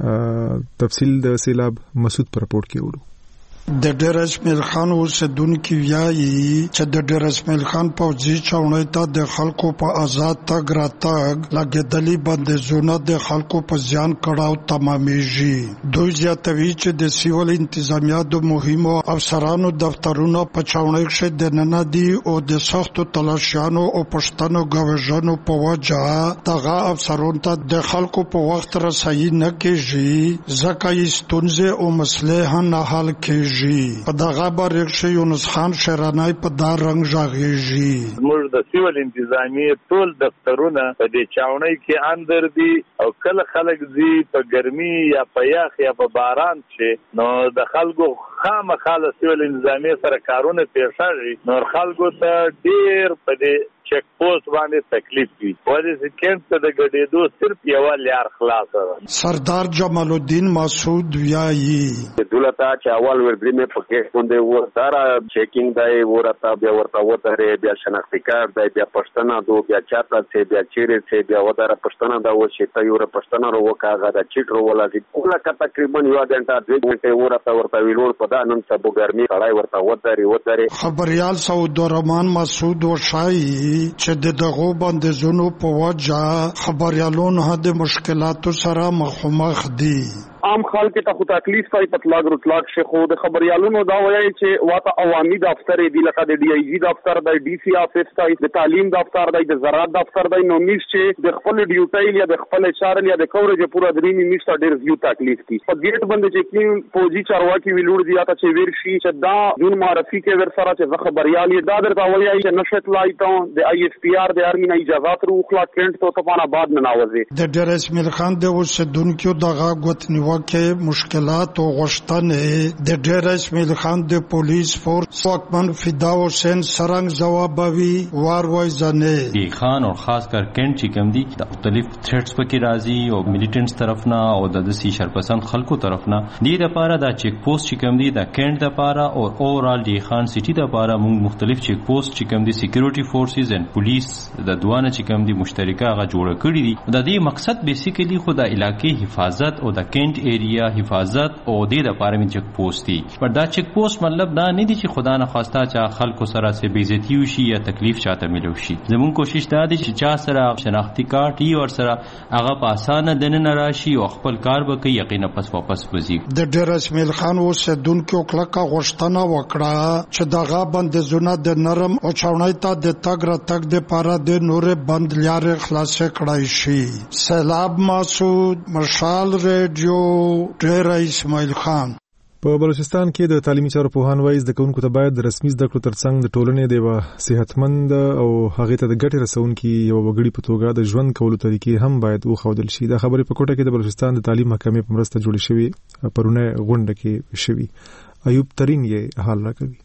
تفصیل د سیلاب مسعود پر رپورت کې وړو. د ډیر اسماعیل خان اوسیدونکو وایي چې د ډیر اسماعیل خان پوځي چاونۍ ته د خلکو په آزاد تګ راتګ لګېدلي بندیزونه د خلکو په زیان کړاو تمامېږي. دوی زیاتوي چې د سیول انتظامیه د مهمو افسرانو دفترونه په چاونۍ کې دننه دي او د سختو تلاشیانو او پښتنو غوښنو په وجه دغه افسرانو ته د خلکو په وخت رسایي نه کېږي ځکه یې ستونزې او مسلې هم نه حل کېږي. په دغه باره کې یونس خان شرانای په دار رنگ ژغېږي. موږ د سیول انتظامیه ټول دفترونه په دې چاونۍ کې اندر دي او کله خلک دي په ګرمي یا په یخ یا په باران چې نو د خلکو خامخاله سیول انتظامیه سره کارونه پیښیږي نو خلکو ته ډیر په دې چک پوسټ باندې تکلیف دي ولې چې کېنټ ته د ګډېدو صرف یو لار خلاص ده. سردار جمال الدین مسعود ویایي دولته چې اول ورځې مې پکې باندې و سارا چیکینګ دی ورته بیا ورته وته بیا شناختی کارت دی بیا پښتنه دو بیا چاته چې بیا چیرې چې بیا وداره پښتنه دا و چې ته یو پښتنه ورو کاغه دا چیټ ورو ولګي کوله کا تقریبا یو غنټه دوه غنټه ورته ورته ویلور په دا نن سبو ګرمي کړای ورته وته وته. خبريال سعود الرحمن مسعود وشای چې د دغه بندیزونو په وجه خبريالونو هدا مشکلاتو سره مخامخ دي. عام خلک ته خو تکلیف پای پتلاګ رتلاګ شي خو د خبريالونو دا وایي چې واته عوامي دفتر دی لکه د ډي آی جی دفتر دی ډي سي افیس دی د تعلیم دفتر دی د زراعت دفتر دی نو نیش چې د خپل ډیوټي یا د خپل چارل یا د کورج پورا درې نیشته ډیر زیات تکلیف دي په ګیټ باندې چې کی فوجي چارواکي ویلوړ دی تا چې ویر شي چې دا جون معرفي کې ور سره چې خبريالي دا درته وایي چې نشټ لایټو د آی ایس پی آر د ارمي نه اجازه تر خلا کېنټ ته طبعا بعد نه ناوځي. د ډیر اسماعیل خان د اوسیدونکو دغه غوتنیو کې مشکلات او غشتنه د ډیر اسماعیل خان د پولیس فورس واکمن فدا حسین سرنګ جوابوي وار وای ځنه دی خان او خاص کر کینټ چې کوم دي د مختلف تھریټس پکې راځي او میلیټنټس طرف نه او د دسي شرپسند خلکو طرف نه دی د پاره د چیک پوسټ چې کوم دي د کینټ د پاره او اورال دی خان سټي د پاره موږ مختلف چیک پوسټ چې کوم دي سکیورټي فورسز اند پولیس د دوانه چې کوم دي مشترکه غا جوړ کړی دي د دې مقصد بیسیکلی خو د علاقې حفاظت او د کینټ ایریا حفاظت او د لپاره من چک پوسټ دي پر دا چک پوسټ مطلب دا نه دي چې خدا نه خواسته چې خلکو سره سي بیزتی وشي یا تکلیف چاته ملو شي. زمون کوشش دا دي چې چا سره شناختی کارت ای ور سره هغه په اسانه دنه راشي او خپل کار به کوي یقینا پس واپس وځي. د ډیر اسماعیل خان اوسیدونکو کلکه غوښتنه وکړه چې دغه بندیزونه د نرم او چاونای ته د تګ را تګ د پاره د نورې بند لارې خلاص کړای شي. سیلاب مسعود مشال ریډیو ډیر اسماعیل خان. په بلوچستان کې د تعلیمي چارو پوهان وایي د کوونکو ته باید د رسمي زده کړو ترڅنګ د ټولنې د یو صحتمند او هغه ته د ګټې رسونکي یو وګړي په توګه د ژوند کولو طریقې هم باید وښودل شي. دا خبرې په کوټه کې د بلوچستان د تعلیم محکمې په مرسته جوړې شوې پرونه غونډه کې شوې. ایوب ترين یې حال راکوي.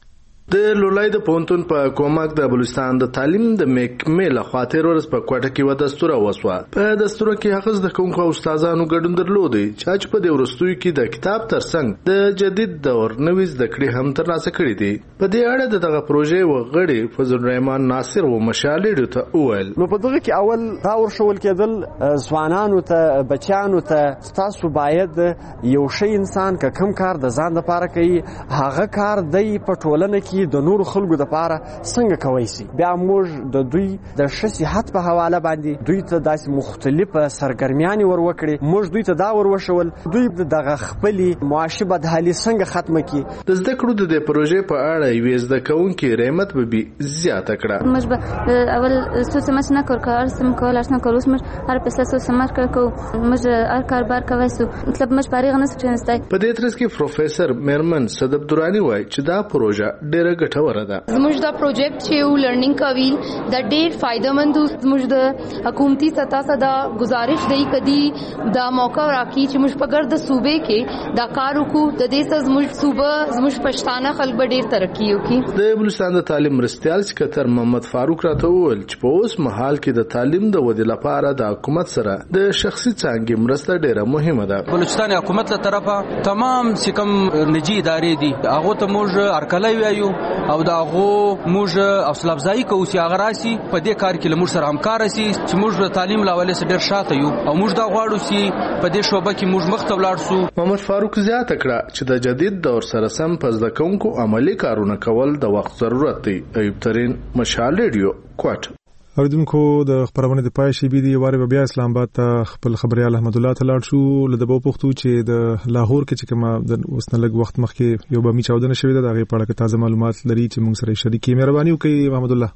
د لولای د پونتون په کومک د بلوچستان د تعلیم د محکمې لخوا تیر ورځ په کوټه کې و دستور وسوه. په دستور کې هغه د کوم خو استادانو ګډون درلودي چې په دې ورستوي کې د کتاب ترڅنګ د جدید دور نوې زده کړې هم ترلاسه کړې دي. په دې اړه دغه پروژې وغړي فضل الرحمن ناصر و مشالې ته وویل نو په دغه کې اول دا ورشول کېدل ځوانانو ته بچیانو ته تاسو باید یو شی انسان که کوم کار د ځان لپاره کوي هغه کار دی په ټولنه کې د نور خلکو لپاره څنګه کوي سي. بیا موږ د دوی د ښه صحت په حواله باندې دوی ته داسې مختلفه سرګرمیانې ور وکړي. موږ دوی ته دا ور وښول دوی دغه خپلې معاشي بدحالي څنګه ختمه کړي. د زده کړو د دې پروژې په اړه یوې زده کوونکې رحمت ببي زیاته کړه. موږ به اول سوچ سمج نه کړ کار سم کول ارسنه کول موږ هر په ساسو سمج کړو موږ هر کار بار کوي سو مطلب موږ فارغ نه سوچنستای. په دې ترڅ کې پروفیسور میرمن صدب درانی وایي چې دا پروژه ډېره ګټوره ده. زموږ دا پروجیکټ چې یو لرنینګ کوي دا ډېر فائدمند زموږ د حکومتي سطح څخه دا گزارش دی کدي دا موقع راکړي چې موږ په ګرد صوبې کې دا کار وکړو د دې سره زموږ صوبه زموږ پښتانه خلک به ډېر ترقی وکړي. د بلوچستان د تعلیم مرستیال سکرټر محمد فاروق راته وویل چې په اوس مهال کې د تعلیم د ودې لپاره د حکومت سره د شخصي څانګې مرسته ډېره مهمه ده. بلوچستان حکومت له طرفه تمام سکم نجی ادارې دي هغه ته موږ ارکلای وایو او دا هغه موږ حوصله افزایی کوو چې هغه راسي په دې کار کې موږ سره همکار شي چې موږ د تعلیم لاولې سره ډېر شاته یو او موږ دا غواړو چې په دې شوبه کې موږ مخ ته ولاړ شو. محمد فاروق زیاته کړه چې د جدید دور سره سم په زده کوونکو عملی کارونه کول د وخت ضرورت دی. ایوب ترين مشال ریډیو کوټ. اوریدونکو د خبرونه د پای شي بي دي واره بیا اسلام آباد ته خپل خبريال احمد الله تعالی شو لدبو پختو چې د لاهور کې چې کومه د وسنه لګ وخت مخکې یو بمی چاودنه شوې ده دغه په اړه تازه معلومات لري چې موږ سره شریکي مهرباني وکړئ محمد الله.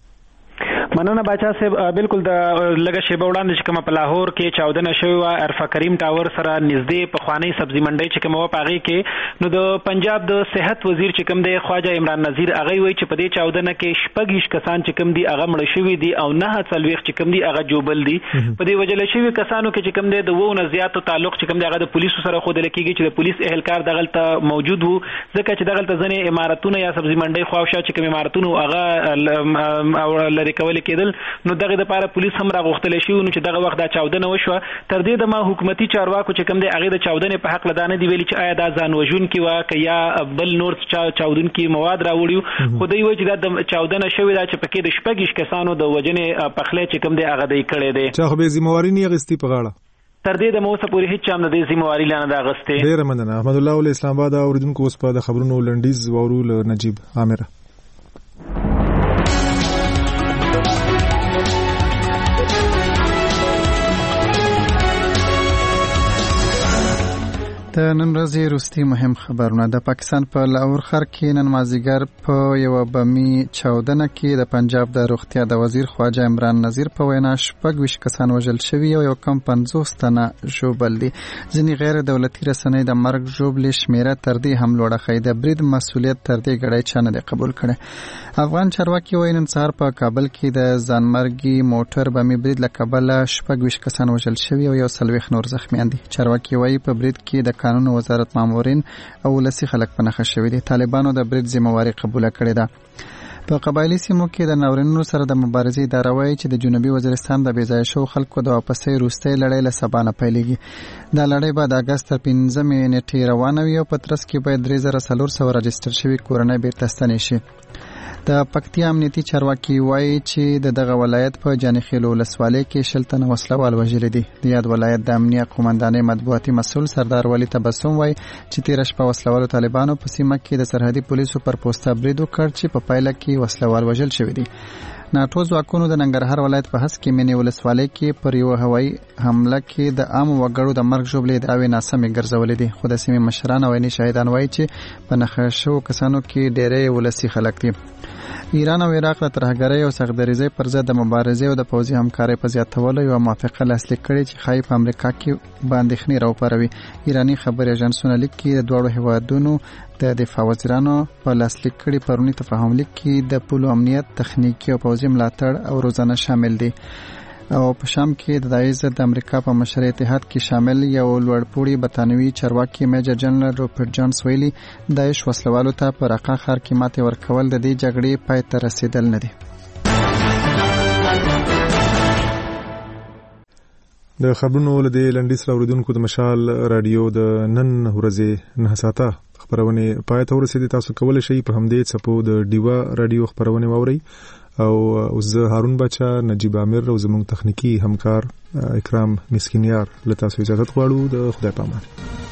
مننه باچا صاحب بالکل د لګه شیبه وړاندې چې کومه په لاهور کې چاودنه شوې و عرفه کریم ټاور سره نږدې په خوانی سبزی منډي چې کومه پاغي کې نو د پنجاب د صحت وزیر چې کوم دی خواجه عمران نذیر هغه وایي چې په دې چاودنه کې شپږ کسان چې کوم دی هغه مړ شوي دي او نه څلويخ چې کوم دی هغه جوبل دي. په دې وجه له شوي کسانو کې چې کوم دی د وو نه زیاتو تعلق چې کوم دی هغه د پولیسو سره خو د لکېږي چې د پولیس اهلکار دغلته موجود وو ځکه چې دغلته ځنې امارتونه یا سبزی منډي خواوشا چې کوم امارتونه هغه او لری کول کېدل نو دغه د پاره پولیس هم راغوښتل شي نو چې دغه وخت دا چاودنه وشوه. تر دې د ما حکومتي چارواکو چې کوم دی هغه د چاودنې په حق لدانه دی ویلي چې آیا دا ځان وژون کی وا ک یا بل نور چاودون کی مواد راوړیو خو دوی وایي چې دا د چاودنه شوې دا چې پکې د شپږ کسانو د وجنې پخله چې کوم دی هغه دی کړی دی چې خو به ذمہواری نه غستی په غاړه تر دې د موسه پوری هیڅ چا نه د ذمہواری لانه دا غسته. ډیر مننه احمد الله ول اسلام آباد اوریدونکو اوس په خبرونو لنډیز وورول نجیب عامر. د نن ورځې وروستي مهم خبرونه. د پاکستان په لاهور ښار کې نن مازدیګر په یو بمي چاودنه کې د پنجاب د روغتیا د وزیر خواجه عمران نذیر په وینا شپږ ویشت کسان وژل شوي او یو کم پنځوس تنه ژوبل دي. ځینې غیر دولتي رسنۍ د مرګ ژوبلې شمیره تر دې هم لوړه ښیي. د برید مسؤلیت تر دې ګړی چا نه دی قبول کړی. افغان چارواکي وایي نن سهار په کابل کې د ځانمرګي موټر بمي برید له کبله شپږ ویشت کسان وژل شوي او یو څلوېښت نور زخمیان دي. چارواکي وایي په برید کې د قانون وزارت مامورین او ولسي خلک په نښه شوي دي. طالبانو د برید ذمہواری قبول کړې ده. په قبایلی سیمو کې د ناورینونو سره د مبارزې اداره وایي چې د جنوبي وزیرستان د بېځایه شوو خلکو د واپسۍ وروستۍ لړۍ له سبا نه پیلېږي. دا لړۍ به د اګست تر پنځمې نیټې روانه وي او په ترڅ کې باید درې زره څلور سوه راجسټر شوي کورنۍ بیرته ستنې شي. د پکتیا امنیتي چارواکي وایي چې د دغه ولایت په جانخیل ولسوالۍ کې شل تنه وسلوال وژلي دي. د یاد ولایت د امنیه قومندانۍ مطبوعاتي مسؤل سردار ولی تبسم وایي چې تېره شپه وسلوالو طالبانو په سیمه کې د سرحدي پولیسو پر پوسته برید وکړ چې په پایله کې وسلوال وژل شوي دي. ناټو ځواکونو د ننګرهار ولایت په هسک کې منی ولسوالۍ کې پر یو هوایي حمله کې د عام وګړو د مرګ ژوبلې دعوې ناسمې ګرځولې دي. خو د سیمې مشران او عیني شاهدان وایي چې په نښه شوو کسانو کې ډېری ولسي خلک دي. ایران او عراق د ترهګرۍ او سختدریزۍ پر ضد د مبارزې او د پوځي همکارۍ په زیاتولو یوه موافقه لاسلیک کړې چې ښایي په امریکا کې به اندېښنې راوپاروي. ایراني خبري اژانسونه لیک کې د دواړو هیوادونو د دفاع وزیرانو په لاسلیک کړي پرونی تفاهم لیک کې د پولو امنیت، تخنیکي او پوځي ملاتړ او روزانه شامل دي. او په شام کې د داعش ضد امریکا په مشر اتحاد کې شامل یو لوړپوړي برتانوي چارواکي میجر جنرال روبرټ جونز ویلي داعش وسلوالو ته په رقه ښار کې ماتې ورکول د دې جګړې پای ته رسیدل نه دي. د خبرونو له لنډیس راوړونکو د مشال رادیو د نن ورځې نه ساته خبرونه پای ته ورسېدي. تاسو کولای شئ په همدې څپو د ډیوا رادیو خبرونه واورئ او زه هارون بچا، نجیب عامر او زموږ تخنیکی همکار اکرام مسکینیار له تاسو اجازه غواړو. د خدای پامان.